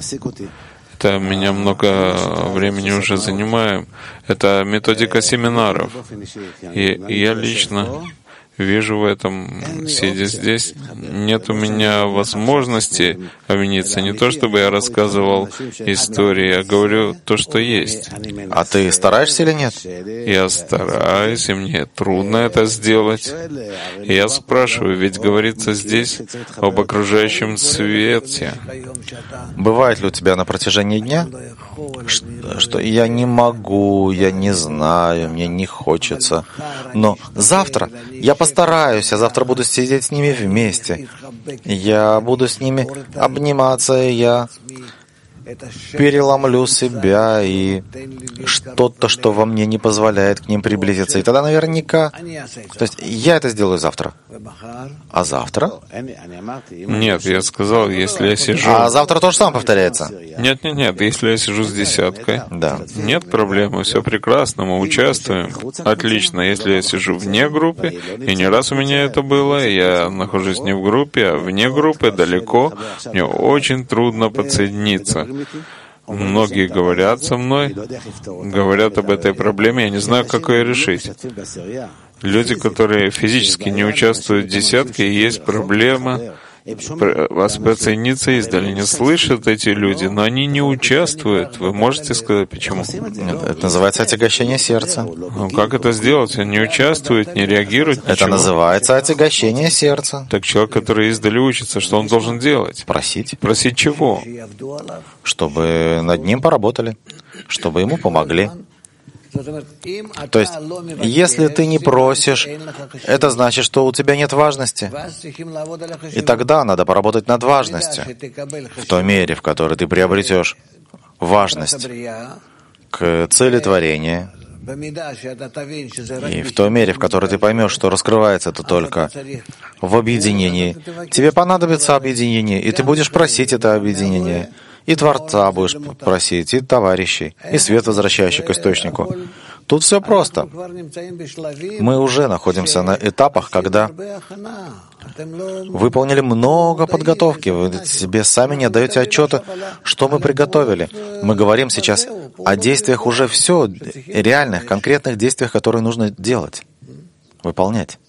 Это меня много времени уже занимаем. Это методика семинаров. И я лично вижу в этом, сидя здесь, нет у меня возможности обвиниться. Не то, чтобы я рассказывал истории, а говорю то, что есть. А ты стараешься или нет? Я стараюсь, и мне трудно это сделать. И я спрашиваю, ведь говорится здесь об окружающем свете. Бывает ли у тебя на протяжении дня, что я не могу, я не знаю, мне не хочется, но завтра я постараюсь, я завтра буду сидеть с ними вместе, я буду с ними обниматься, я переломлю себя и что-то, что во мне не позволяет к ним приблизиться. И тогда наверняка... То есть я это сделаю завтра. А завтра? Нет, я сказал, если я сижу... А завтра то же самое повторяется? Нет, если я сижу с десяткой, да. Нет проблемы, все прекрасно, мы участвуем. Отлично. Если я сижу вне группы, и не раз у меня это было, я нахожусь не в группе, а вне группы, далеко, мне очень трудно подсоединиться. Многие говорят со мной, говорят об этой проблеме, я не знаю, как ее решить. Люди, которые физически не участвуют в десятке, есть проблема подсоединиться издали. Не слышат эти люди, но они не участвуют. Вы можете сказать, почему? Нет, это называется отягощение сердца. Ну, как это сделать? Он не участвует, не реагирует. Это называется отягощение сердца. Так человек, который издали учится, что он должен делать? Просить. Просить чего? Чтобы над ним поработали, чтобы ему помогли. То есть, если ты не просишь, это значит, что у тебя нет важности. И тогда надо поработать над важностью. В той мере, в которой ты приобретешь важность к цели творения, и в той мере, в которой ты поймешь, что раскрывается это только в объединении, тебе понадобится объединение, и ты будешь просить это объединение. И Творца будешь просить, и товарищей, и свет, возвращающий к источнику. Тут все просто. Мы уже находимся на этапах, когда выполнили много подготовки. Вы себе сами не отдаете отчета, что мы приготовили. Мы говорим сейчас о действиях уже все, реальных, конкретных действиях, которые нужно делать, выполнять.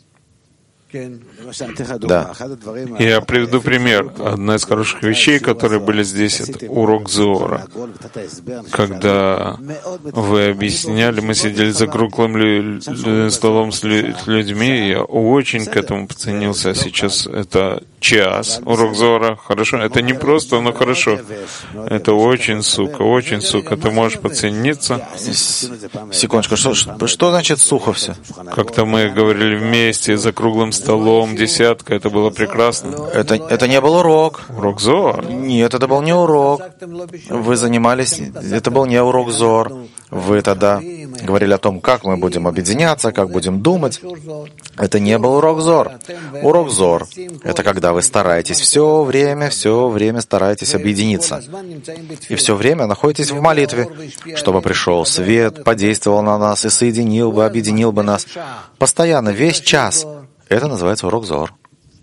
Да. Я приведу пример. Одна из хороших вещей, которые были здесь, это урок Зоара. Когда вы объясняли, мы сидели за круглым столом с людьми, я очень к этому поценился. Сейчас это час. Урок Зоара. Хорошо. Это не просто, но хорошо. Это очень, сука. Ты можешь подцениться. Секундочку. Что значит сухо все? Как-то мы говорили вместе за круглым столом, десятка, это было прекрасно. Это не был урок. Урок Зоар? Нет, это был не урок. Вы занимались, это был не урок Зоар. Вы тогда говорили о том, как мы будем объединяться, как будем думать. Это не был урок Зоар. Урок Зоар — это когда вы стараетесь все время стараетесь объединиться. И все время находитесь в молитве, чтобы пришел свет, подействовал на нас и соединил бы, объединил бы нас. Постоянно, весь час. Это называется урок Зоар.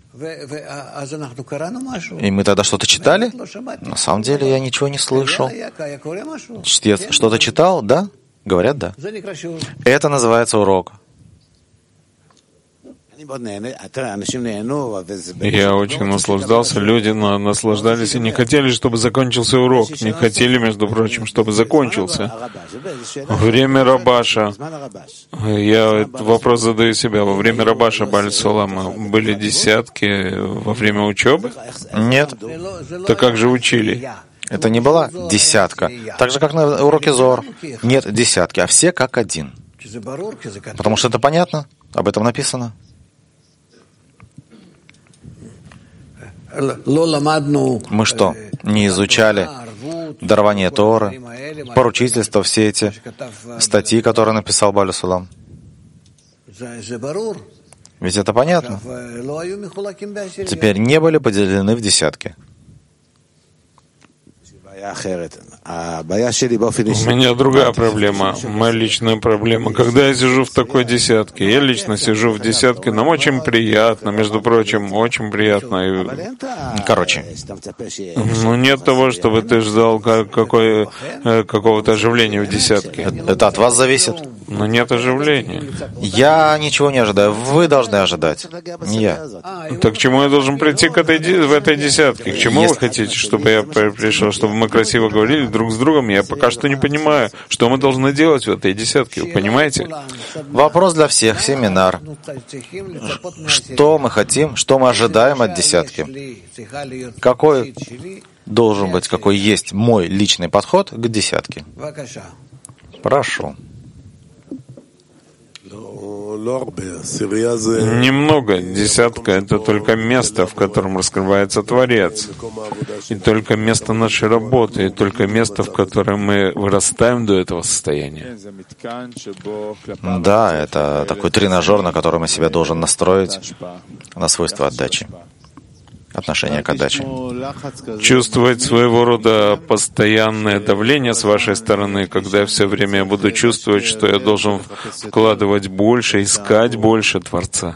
И мы тогда что-то читали? На самом деле я ничего не слышал. Чтец что-то читал? Да? Говорят, да. Это называется урок. Я очень наслаждался, люди наслаждались и не хотели, чтобы закончился урок. Не хотели, между прочим, чтобы закончился. Время Рабаша. Я этот вопрос задаю себе. Во время Рабаша Бааль-Солама были десятки во время учебы? Нет. Так как же учили? Это не была десятка. Так же, как на уроке Зоар. Нет десятки, а все как один. Потому что это понятно, об этом написано. Мы что, не изучали дарование Торы, поручительство, все эти статьи, которые написал Бааль Сулам? Ведь это понятно. Теперь не были поделены в десятки. У меня другая проблема, моя личная проблема. Когда я сижу в такой десятке, я лично сижу в десятке, нам очень приятно, между прочим, очень приятно. Короче. Но нет того, чтобы ты ждал какого-то оживления в десятке. Это от вас зависит. Но нет оживления. Я ничего не ожидаю. Вы должны ожидать. Не я. Так к чему я должен прийти в этой десятке? К чему вы хотите, чтобы я пришел, чтобы мы красиво говорили друг с другом? Я пока что не понимаю, что мы должны делать в этой десятке. Вы понимаете? Вопрос для всех. Семинар. Что мы хотим, что мы ожидаем от десятки? Какой должен быть, какой есть мой личный подход к десятке? Прошу. Немного. Десятка — это только место, в котором раскрывается Творец. И только место нашей работы, и только место, в котором мы вырастаем до этого состояния. Да, это такой тренажер, на котором я себя должен настроить на свойства отдачи. Отношение к отдаче. Чувствовать своего рода постоянное давление с вашей стороны, когда я все время буду чувствовать, что я должен вкладывать больше, искать больше Творца.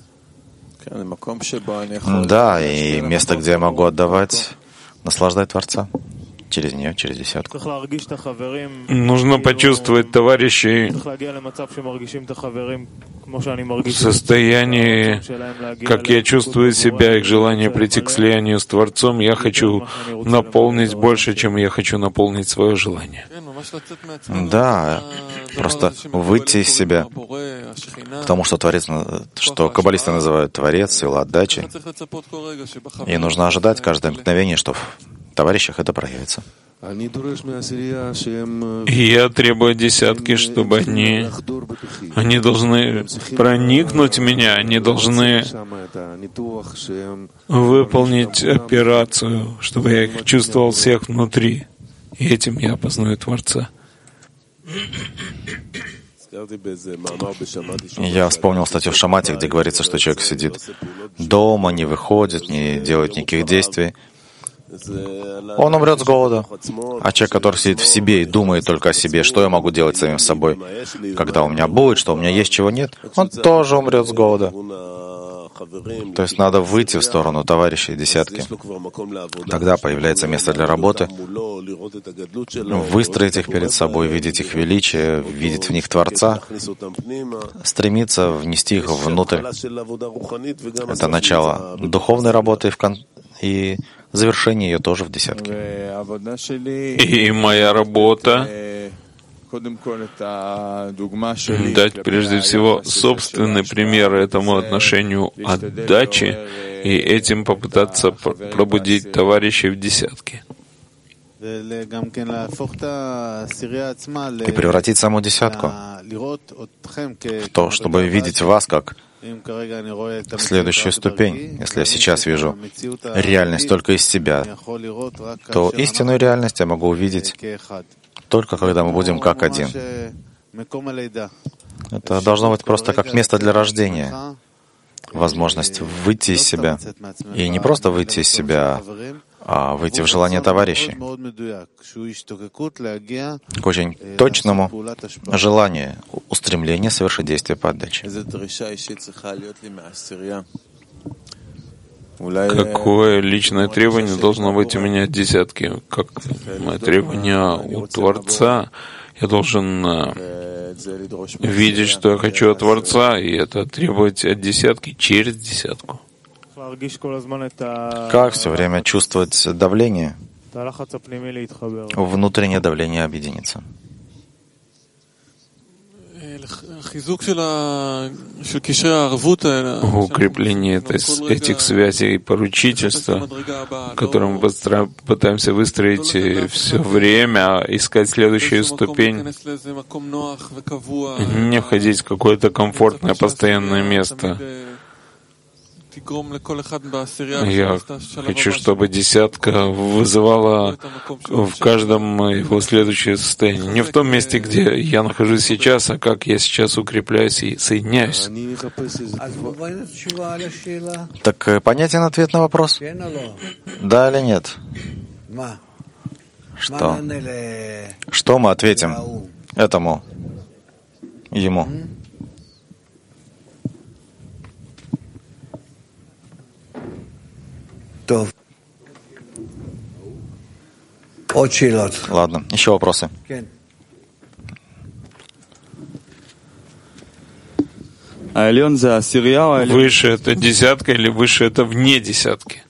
Да, и место, где я могу отдавать, наслаждать Творца. Через нее, через десятку. Нужно почувствовать товарищей в состоянии, как я чувствую себя, их желание прийти к слиянию с Творцом. Я хочу наполнить больше, чем я хочу наполнить свое желание. Да, просто выйти из себя, потому что Творец, что каббалисты называют Творец, сила отдачи. И нужно ожидать каждое мгновение, что в товарищах это проявится. Я требую десятки, чтобы они должны проникнуть в меня, они должны выполнить операцию, чтобы я их чувствовал всех внутри. И этим я познаю Творца. Я вспомнил статью в Шамате, где говорится, что человек сидит дома, не выходит, не делает никаких действий. Он умрет с голода. А человек, который сидит в себе и думает только о себе, что я могу делать самим собой, когда у меня будет, что у меня есть, чего нет, он тоже умрет с голода. То есть надо выйти в сторону товарищей десятки. Тогда появляется место для работы, выстроить их перед собой, видеть их величие, видеть в них Творца, стремиться внести их внутрь. Это начало духовной работы и завершение ее тоже в десятке. И моя работа дать прежде всего собственный пример этому отношению отдачи и этим попытаться пробудить товарищей в десятке. И превратить саму десятку в то, чтобы видеть вас как следующую ступень. Если я сейчас вижу реальность только из себя, то истинную реальность я могу увидеть только когда мы будем как один. Это должно быть просто как место для рождения. Возможность выйти из себя. И не просто выйти из себя, а выйти в желание товарищей. К очень точному желанию, устремлению совершить действие по отдаче. Какое личное требование должно быть у меня от десятки? Как мое требование у Творца? Я должен видеть, что я хочу от Творца, и это требовать от десятки через десятку. Как все время чувствовать давление? Внутреннее давление объединиться. укрепление этих связей поручительства, которое мы пытаемся выстроить все время, искать следующую ступень, не входить в какое-то комфортное, постоянное место. Я хочу, чтобы десятка вызывала в каждом его следующее состояние. Не в том месте, где я нахожусь сейчас, а как я сейчас укрепляюсь и соединяюсь. Так понятен ответ на вопрос? Да или нет? Что? Что мы ответим этому, ему? Ладно, еще вопросы. Выше это десятка или выше это вне десятки?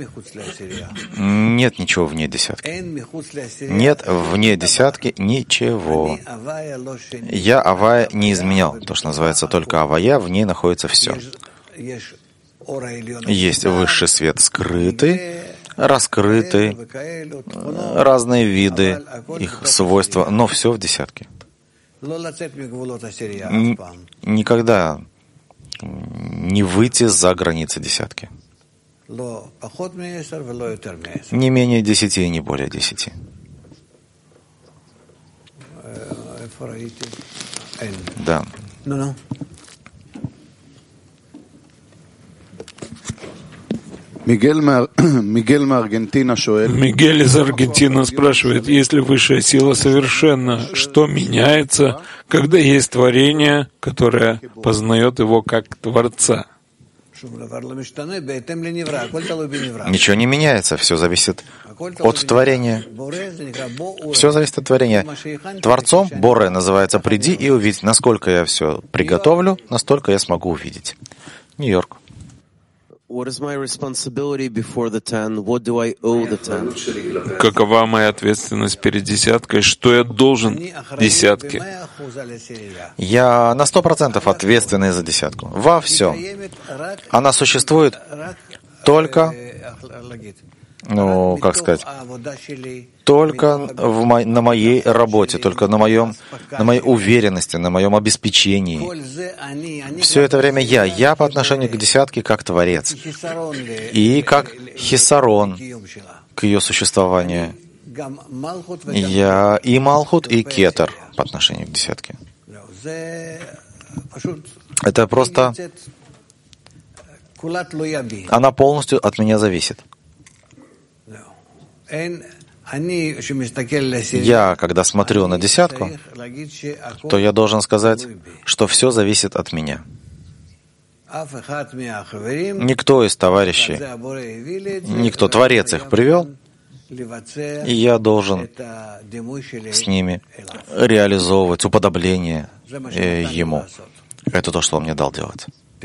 Нет ничего вне десятки. Нет вне десятки ничего. Я Авая не изменял. То, что называется только Авая, в ней находится все. Есть высший свет скрытый, раскрытый, разные виды, их свойства, но все в десятке. Никогда не выйти за границы десятки. Не менее 10 и не более 10. Да. Мигель из Аргентины спрашивает, если высшая сила совершенна, что меняется, когда есть творение, которое познает его как Творца? Ничего не меняется, все зависит от творения. Все зависит от творения. Творцом Боре называется «приди и увидеть». Насколько я все приготовлю, настолько я смогу увидеть. Нью-Йорк. Какова моя ответственность перед десяткой? Что я должен десятке? Я на 100% ответственный за десятку. Во всем. Она существует только, только на моей работе, только на моей уверенности, на моем обеспечении. Все это время я по отношению к десятке как Творец и как хисарон к ее существованию. Я и Малхут, и Кетер по отношению к десятке. Это просто... Она полностью от меня зависит. Я, когда смотрю на десятку, то я должен сказать, что все зависит от меня. Никто из товарищей, никто, Творец их привел, и я должен с ними реализовывать уподобление Ему. Это то, что Он мне дал делать.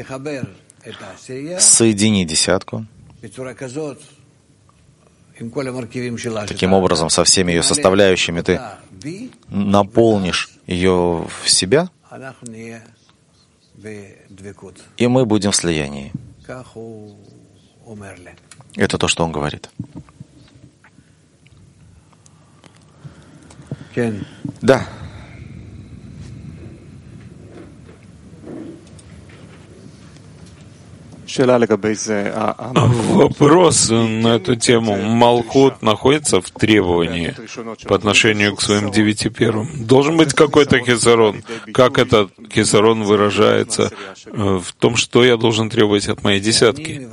Соедини десятку таким образом, со всеми ее составляющими ты наполнишь ее в себя, и мы будем в слиянии. Это то, что он говорит. Да. Вопрос на эту тему. Малхут находится в требовании по отношению к своим 9 первым. Должен быть какой-то хисарон. Как этот хисарон выражается в том, что я должен требовать от моей десятки?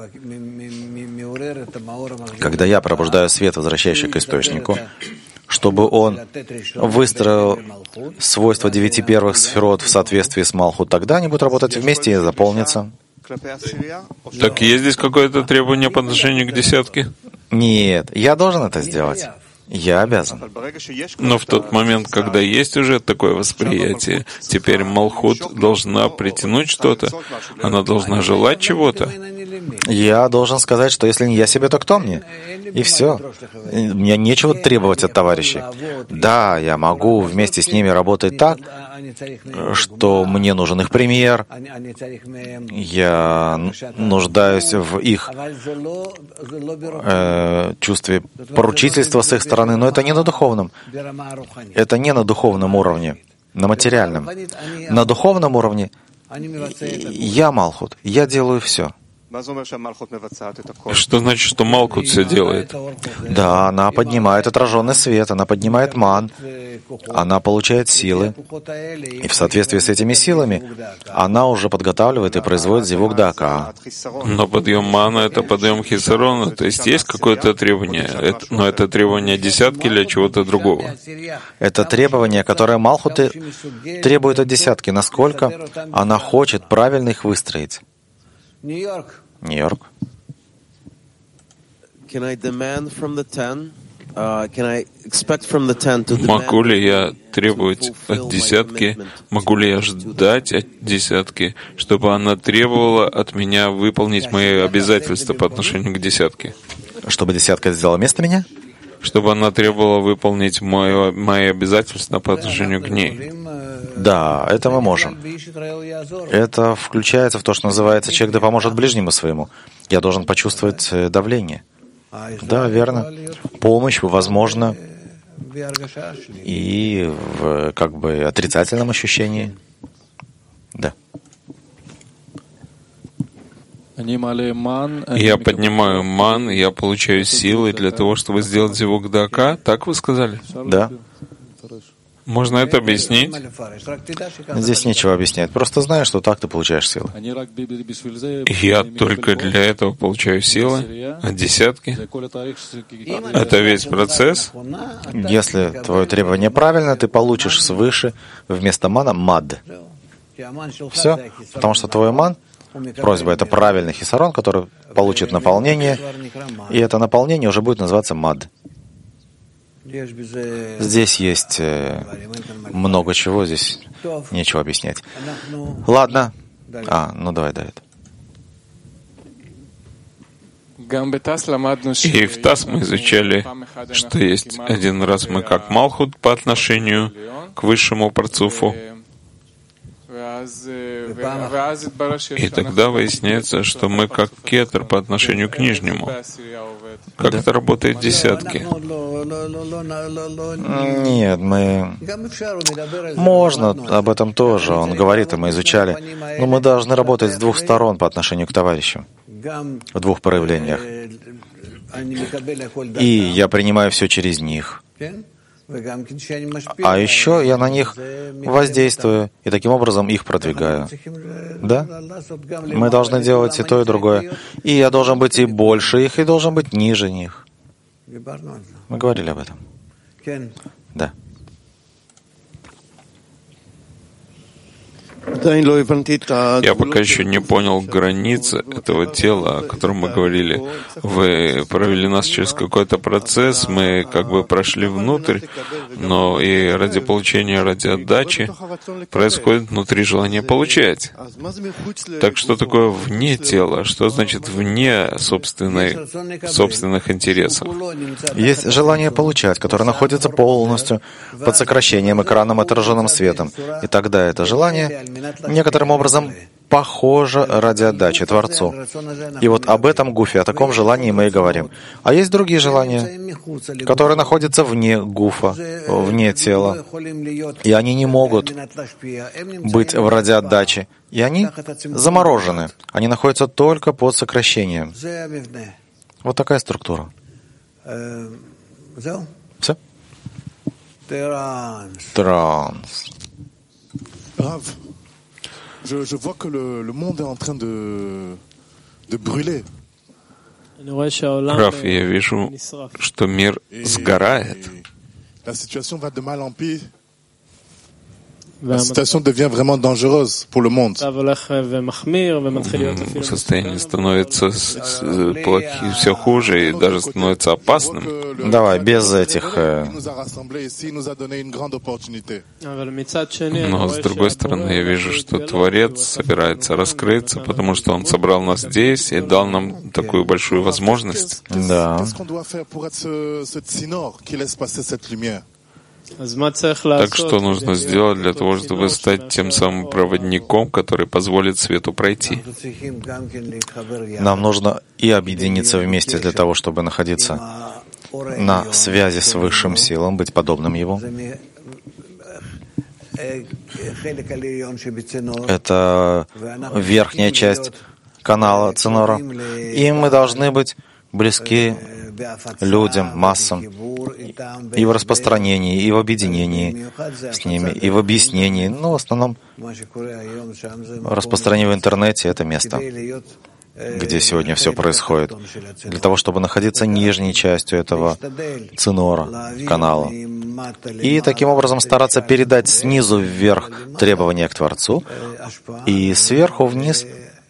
Когда я пробуждаю свет, возвращающий к источнику, чтобы он выстроил свойства 9 первых сферот в соответствии с Малхут, тогда они будут работать вместе и заполнятся. Так есть здесь какое-то требование по отношению к десятке? Нет, я должен это сделать. Я обязан. Но в тот момент, когда есть уже такое восприятие, теперь Малхут должна притянуть что-то, она должна желать чего-то. Я должен сказать, что если не я себе, то кто мне? И все. Мне нечего требовать от товарищей. Да, я могу вместе с ними работать так, что мне нужен их пример, я нуждаюсь в их чувстве поручительства с их стороны, но это не на духовном. Это не на духовном уровне, на материальном. На духовном уровне я Малхут, я делаю все. Что значит, что Малкут все делает? Да, она поднимает отраженный свет, она поднимает ман, она получает силы. И в соответствии с этими силами она уже подготавливает и производит зивук дака. Но подъем мана — это подъем хисарона, то есть есть какое-то требование, но это требование десятки или чего-то другого? Это требование, которое Малхут требует от десятки, насколько она хочет правильно их выстроить. Нью-Йорк. Могу ли я требовать от десятки, могу ли я ждать от десятки, чтобы она требовала от меня выполнить мои обязательства по отношению к десятке? Чтобы десятка сделала вместо меня? Чтобы она требовала выполнить мои обязательства по отношению к ней. Да, это мы можем. Это включается в то, что называется «человек да поможет ближнему своему». Я должен почувствовать давление. Да, верно. Помощь, возможно, и в как бы отрицательном ощущении. Да. Я поднимаю ман, я получаю силы для того, чтобы сделать зивук дака. Так вы сказали? Да. Можно это объяснить? Здесь нечего объяснять. Просто знаю, что так ты получаешь силы. Я только для этого получаю силы от десятки. Это весь процесс. Если твое требование правильно, ты получишь свыше вместо мана мад. Все. Потому что твой ман, просьба — это правильный хисарон, который получит наполнение, и это наполнение уже будет называться мад. Здесь есть много чего, здесь нечего объяснять. Ладно. Давай, Давид. И в ТАСС мы изучали, что есть один раз мы как Малхут по отношению к высшему парцуфу, и тогда выясняется, что мы как кетер по отношению к нижнему. Как это работает в десятке? Нет, можно об этом тоже. Он говорит, и мы изучали. Но мы должны работать с двух сторон по отношению к товарищам. В двух проявлениях. И я принимаю все через них. А еще я на них воздействую и таким образом их продвигаю. Да? Мы должны делать и то, и другое. И я должен быть и больше их, и должен быть ниже них. Мы говорили об этом. Да. Я пока еще не понял границы этого тела, о котором мы говорили. Вы провели нас через какой-то процесс, мы как бы прошли внутрь, но и ради получения, ради отдачи происходит внутри желание получать. Так что такое вне тела? Что значит вне собственных интересов? Есть желание получать, которое находится полностью под сокращением экраном отраженным светом. И тогда это желание некоторым образом похоже ради отдачи Творцу. И вот об этом гуфе, о таком желании мы и говорим. А есть другие желания, которые находятся вне гуфа, вне тела. И они не могут быть в ради отдачи. И они заморожены. Они находятся только под сокращением. Вот такая структура. Все? Транс. Je vois que le monde est en train de brûler. Рав, я вижу, что мир сгорает. La situation va de mal en pis. La situation devient vraiment dangereuse pour le monde. Состояние становится все хуже и даже становится опасным. Давай, без этих... Но, с другой стороны, я вижу, что Творец собирается раскрыться, потому что Он собрал нас здесь и дал нам такую большую возможность. Да. Так что нужно сделать для того, чтобы стать тем самым проводником, который позволит свету пройти? Нам нужно и объединиться вместе для того, чтобы находиться на связи с высшим силам, быть подобным Его. Это верхняя часть канала Цинора. И мы должны быть близки людям, массам, и в распространении, и в объединении с ними, и в объяснении. Но в основном распространение в интернете — это место, где сегодня все происходит, для того, чтобы находиться нижней частью этого цинора, канала. И таким образом стараться передать снизу вверх требования к Творцу и сверху вниз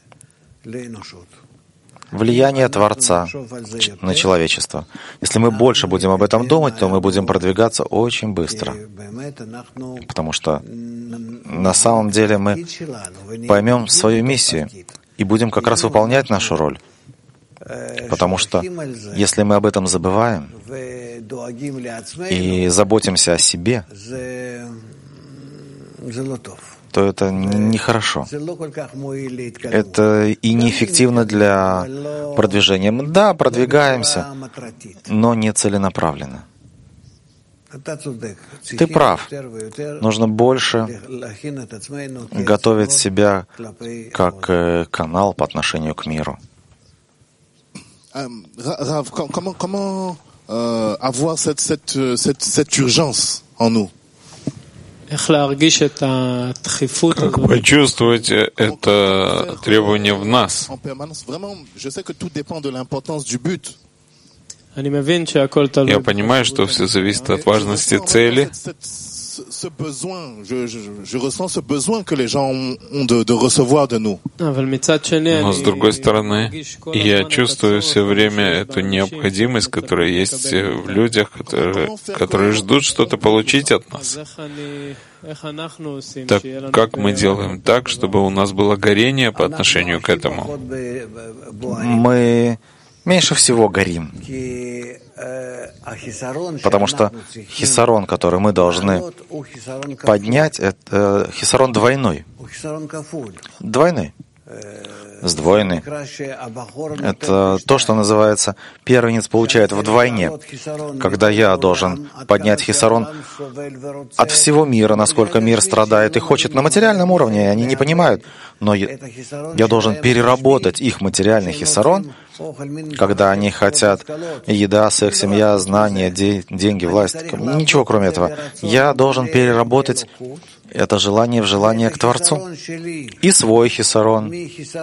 влияние Творца на человечество. Если мы больше будем об этом думать, то мы будем продвигаться очень быстро. Потому что на самом деле мы поймем свою миссию и будем как раз выполнять нашу роль. Потому что если мы об этом забываем и заботимся о себе, то это нехорошо. Это и неэффективно для продвижения. Мы, да, продвигаемся, но не целенаправленно. Ты прав. Нужно больше готовить себя как канал по отношению к миру. Rav, comment avoir cette urgence en nous? Как почувствовать это требование в нас? Я понимаю, что все зависит от важности цели. Но с другой стороны, я чувствую все время эту необходимость, которая есть в людях, которые ждут что-то получить от нас. Так как мы делаем так, чтобы у нас было горение по отношению к этому? Мы меньше всего горим. Потому что хисарон, который мы должны поднять, это хисарон двойной. Двойный. Сдвоенный. Это то, что называется, первенец получает вдвойне. Когда я должен поднять хисарон от всего мира, насколько мир страдает и хочет на материальном уровне, и они не понимают, но я должен переработать их материальный хисарон, когда они хотят еда, секс, семья, знания, деньги, власть, ничего кроме этого. Я должен переработать это желание в желание к Творцу. И свой хисарон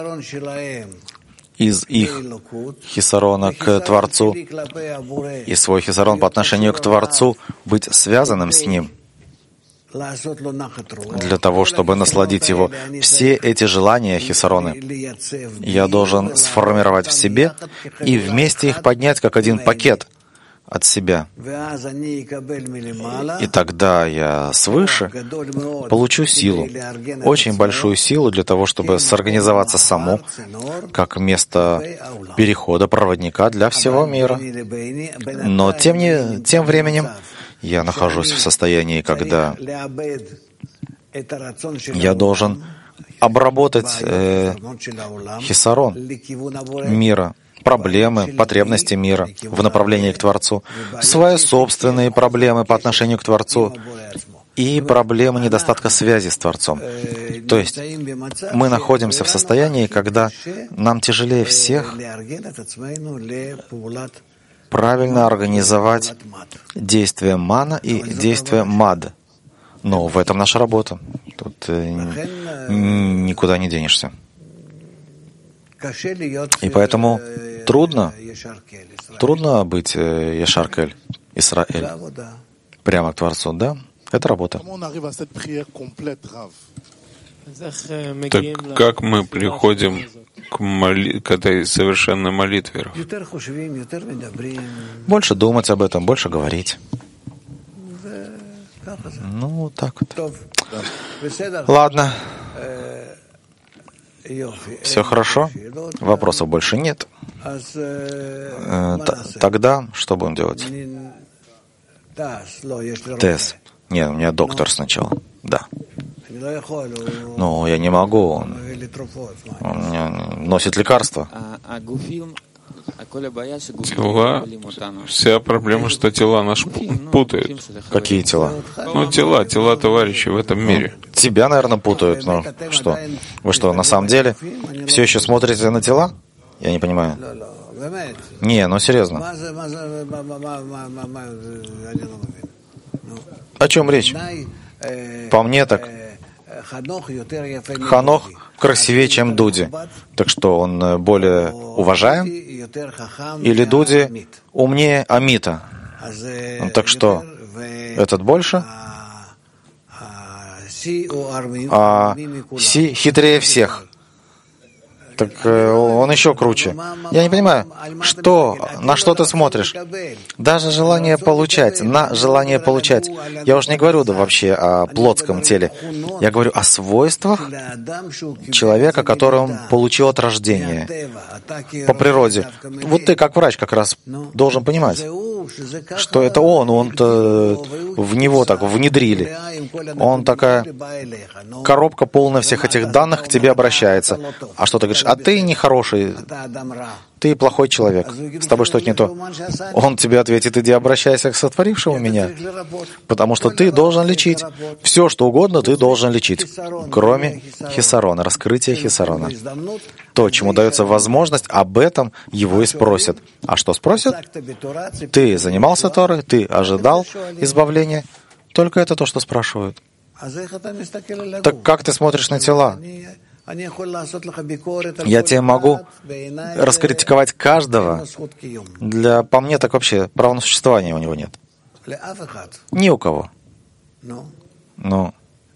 из их хисарона к Творцу, и свой хисарон по отношению к Творцу, быть связанным с Ним, для того, чтобы насладить Его. Все эти желания, хисароны, я должен сформировать в себе и вместе их поднять как один пакет от себя. И тогда я свыше получу силу, очень большую силу для того, чтобы сорганизоваться саму, как место перехода проводника для всего мира. Но тем временем я нахожусь в состоянии, когда я должен обработать хисарон мира, проблемы, потребности мира в направлении к Творцу, свои собственные проблемы по отношению к Творцу и проблемы недостатка связи с Творцом. То есть мы находимся в состоянии, когда нам тяжелее всех правильно организовать действие мана и действие мад. Но в этом наша работа. Тут никуда не денешься. И поэтому трудно быть Яшар Кель, Исраэль, прямо к Творцу, да? Это работа. Так как мы приходим к этой совершенной молитве? Больше думать об этом, больше говорить. Ну, так вот. Ладно. Все хорошо? Вопросов больше нет. Тогда что будем делать? Тест. Нет, у меня доктор сначала. Да. Ну, я не могу. Он мне носит лекарства. Тела, вся проблема, что тела нас путают. Какие тела? Ну, тела товарищей в этом мире. Тебя, наверное, путают. Но что? Вы что, на самом деле все еще смотрите на тела? Я не понимаю. Не, ну серьезно. О чем речь? По мне так. Ханох красивее, чем Дуди. Так что он более уважаем? Или Дуди умнее Амита? Так что этот больше? А Си хитрее всех. Так он еще круче. Я не понимаю, на что ты смотришь? Даже желание получать, на желание получать. Я уже не говорю вообще о плотском теле. Я говорю о свойствах человека, который он получил от рождения, по природе. Вот ты, как врач, как раз должен понимать, что это он-то в него так внедрили. Он такая коробка полная всех этих данных к тебе обращается. А что ты говоришь? А ты нехороший, ты плохой человек. С тобой что-то не то. Он тебе ответит: иди обращайся к сотворившему меня. Потому что ты должен лечить. Все, что угодно, ты должен лечить. Кроме хисарона, раскрытия хисарона. То, чему дается возможность, об этом его и спросят. А что спросят? Ты занимался Торой, ты ожидал избавления. Только это то, что спрашивают. Так как ты смотришь на тела? Я тебе могу раскритиковать каждого. По мне так вообще права на существование у него нет. Ни у кого. Ну,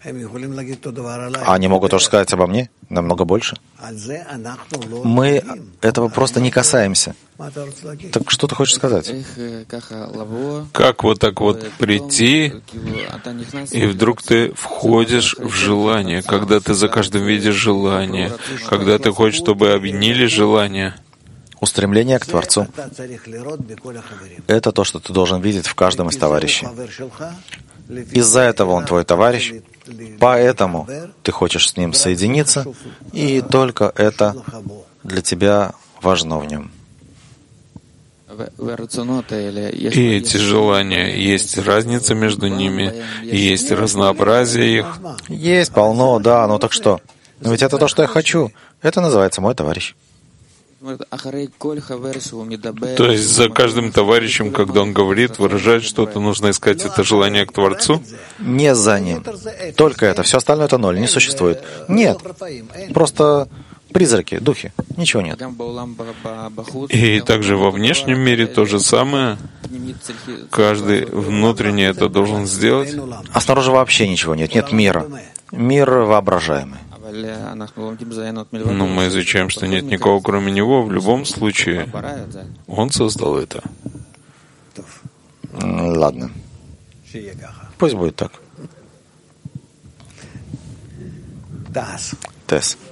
они могут тоже сказать обо мне намного больше. Мы этого просто не касаемся. Так что ты хочешь сказать? Как вот так вот прийти, и вдруг ты входишь в желание, когда ты за каждым видишь желание, когда ты хочешь, чтобы объединили желание. Устремление к Творцу. Это то, что ты должен видеть в каждом из товарищей. Из-за этого он твой товарищ, поэтому ты хочешь с ним соединиться, и только это для тебя важно в нем. И эти желания, есть разница между ними, есть разнообразие их. Есть полно, да, ну так что? Но ведь это то, что я хочу. Это называется мой товарищ. То есть за каждым товарищем, когда он говорит, выражает что-то, нужно искать это желание к Творцу? Не за ним. Только это. Все остальное — это ноль. Не существует. Нет. Просто призраки, духи. Ничего нет. И также во внешнем мире то же самое. Каждый внутренне это должен сделать. А снаружи вообще ничего нет. Нет мира. Мир воображаемый. Но мы изучаем, что нет никого, кроме него. В любом случае, он создал это. Ладно. Пусть будет так. Тесс.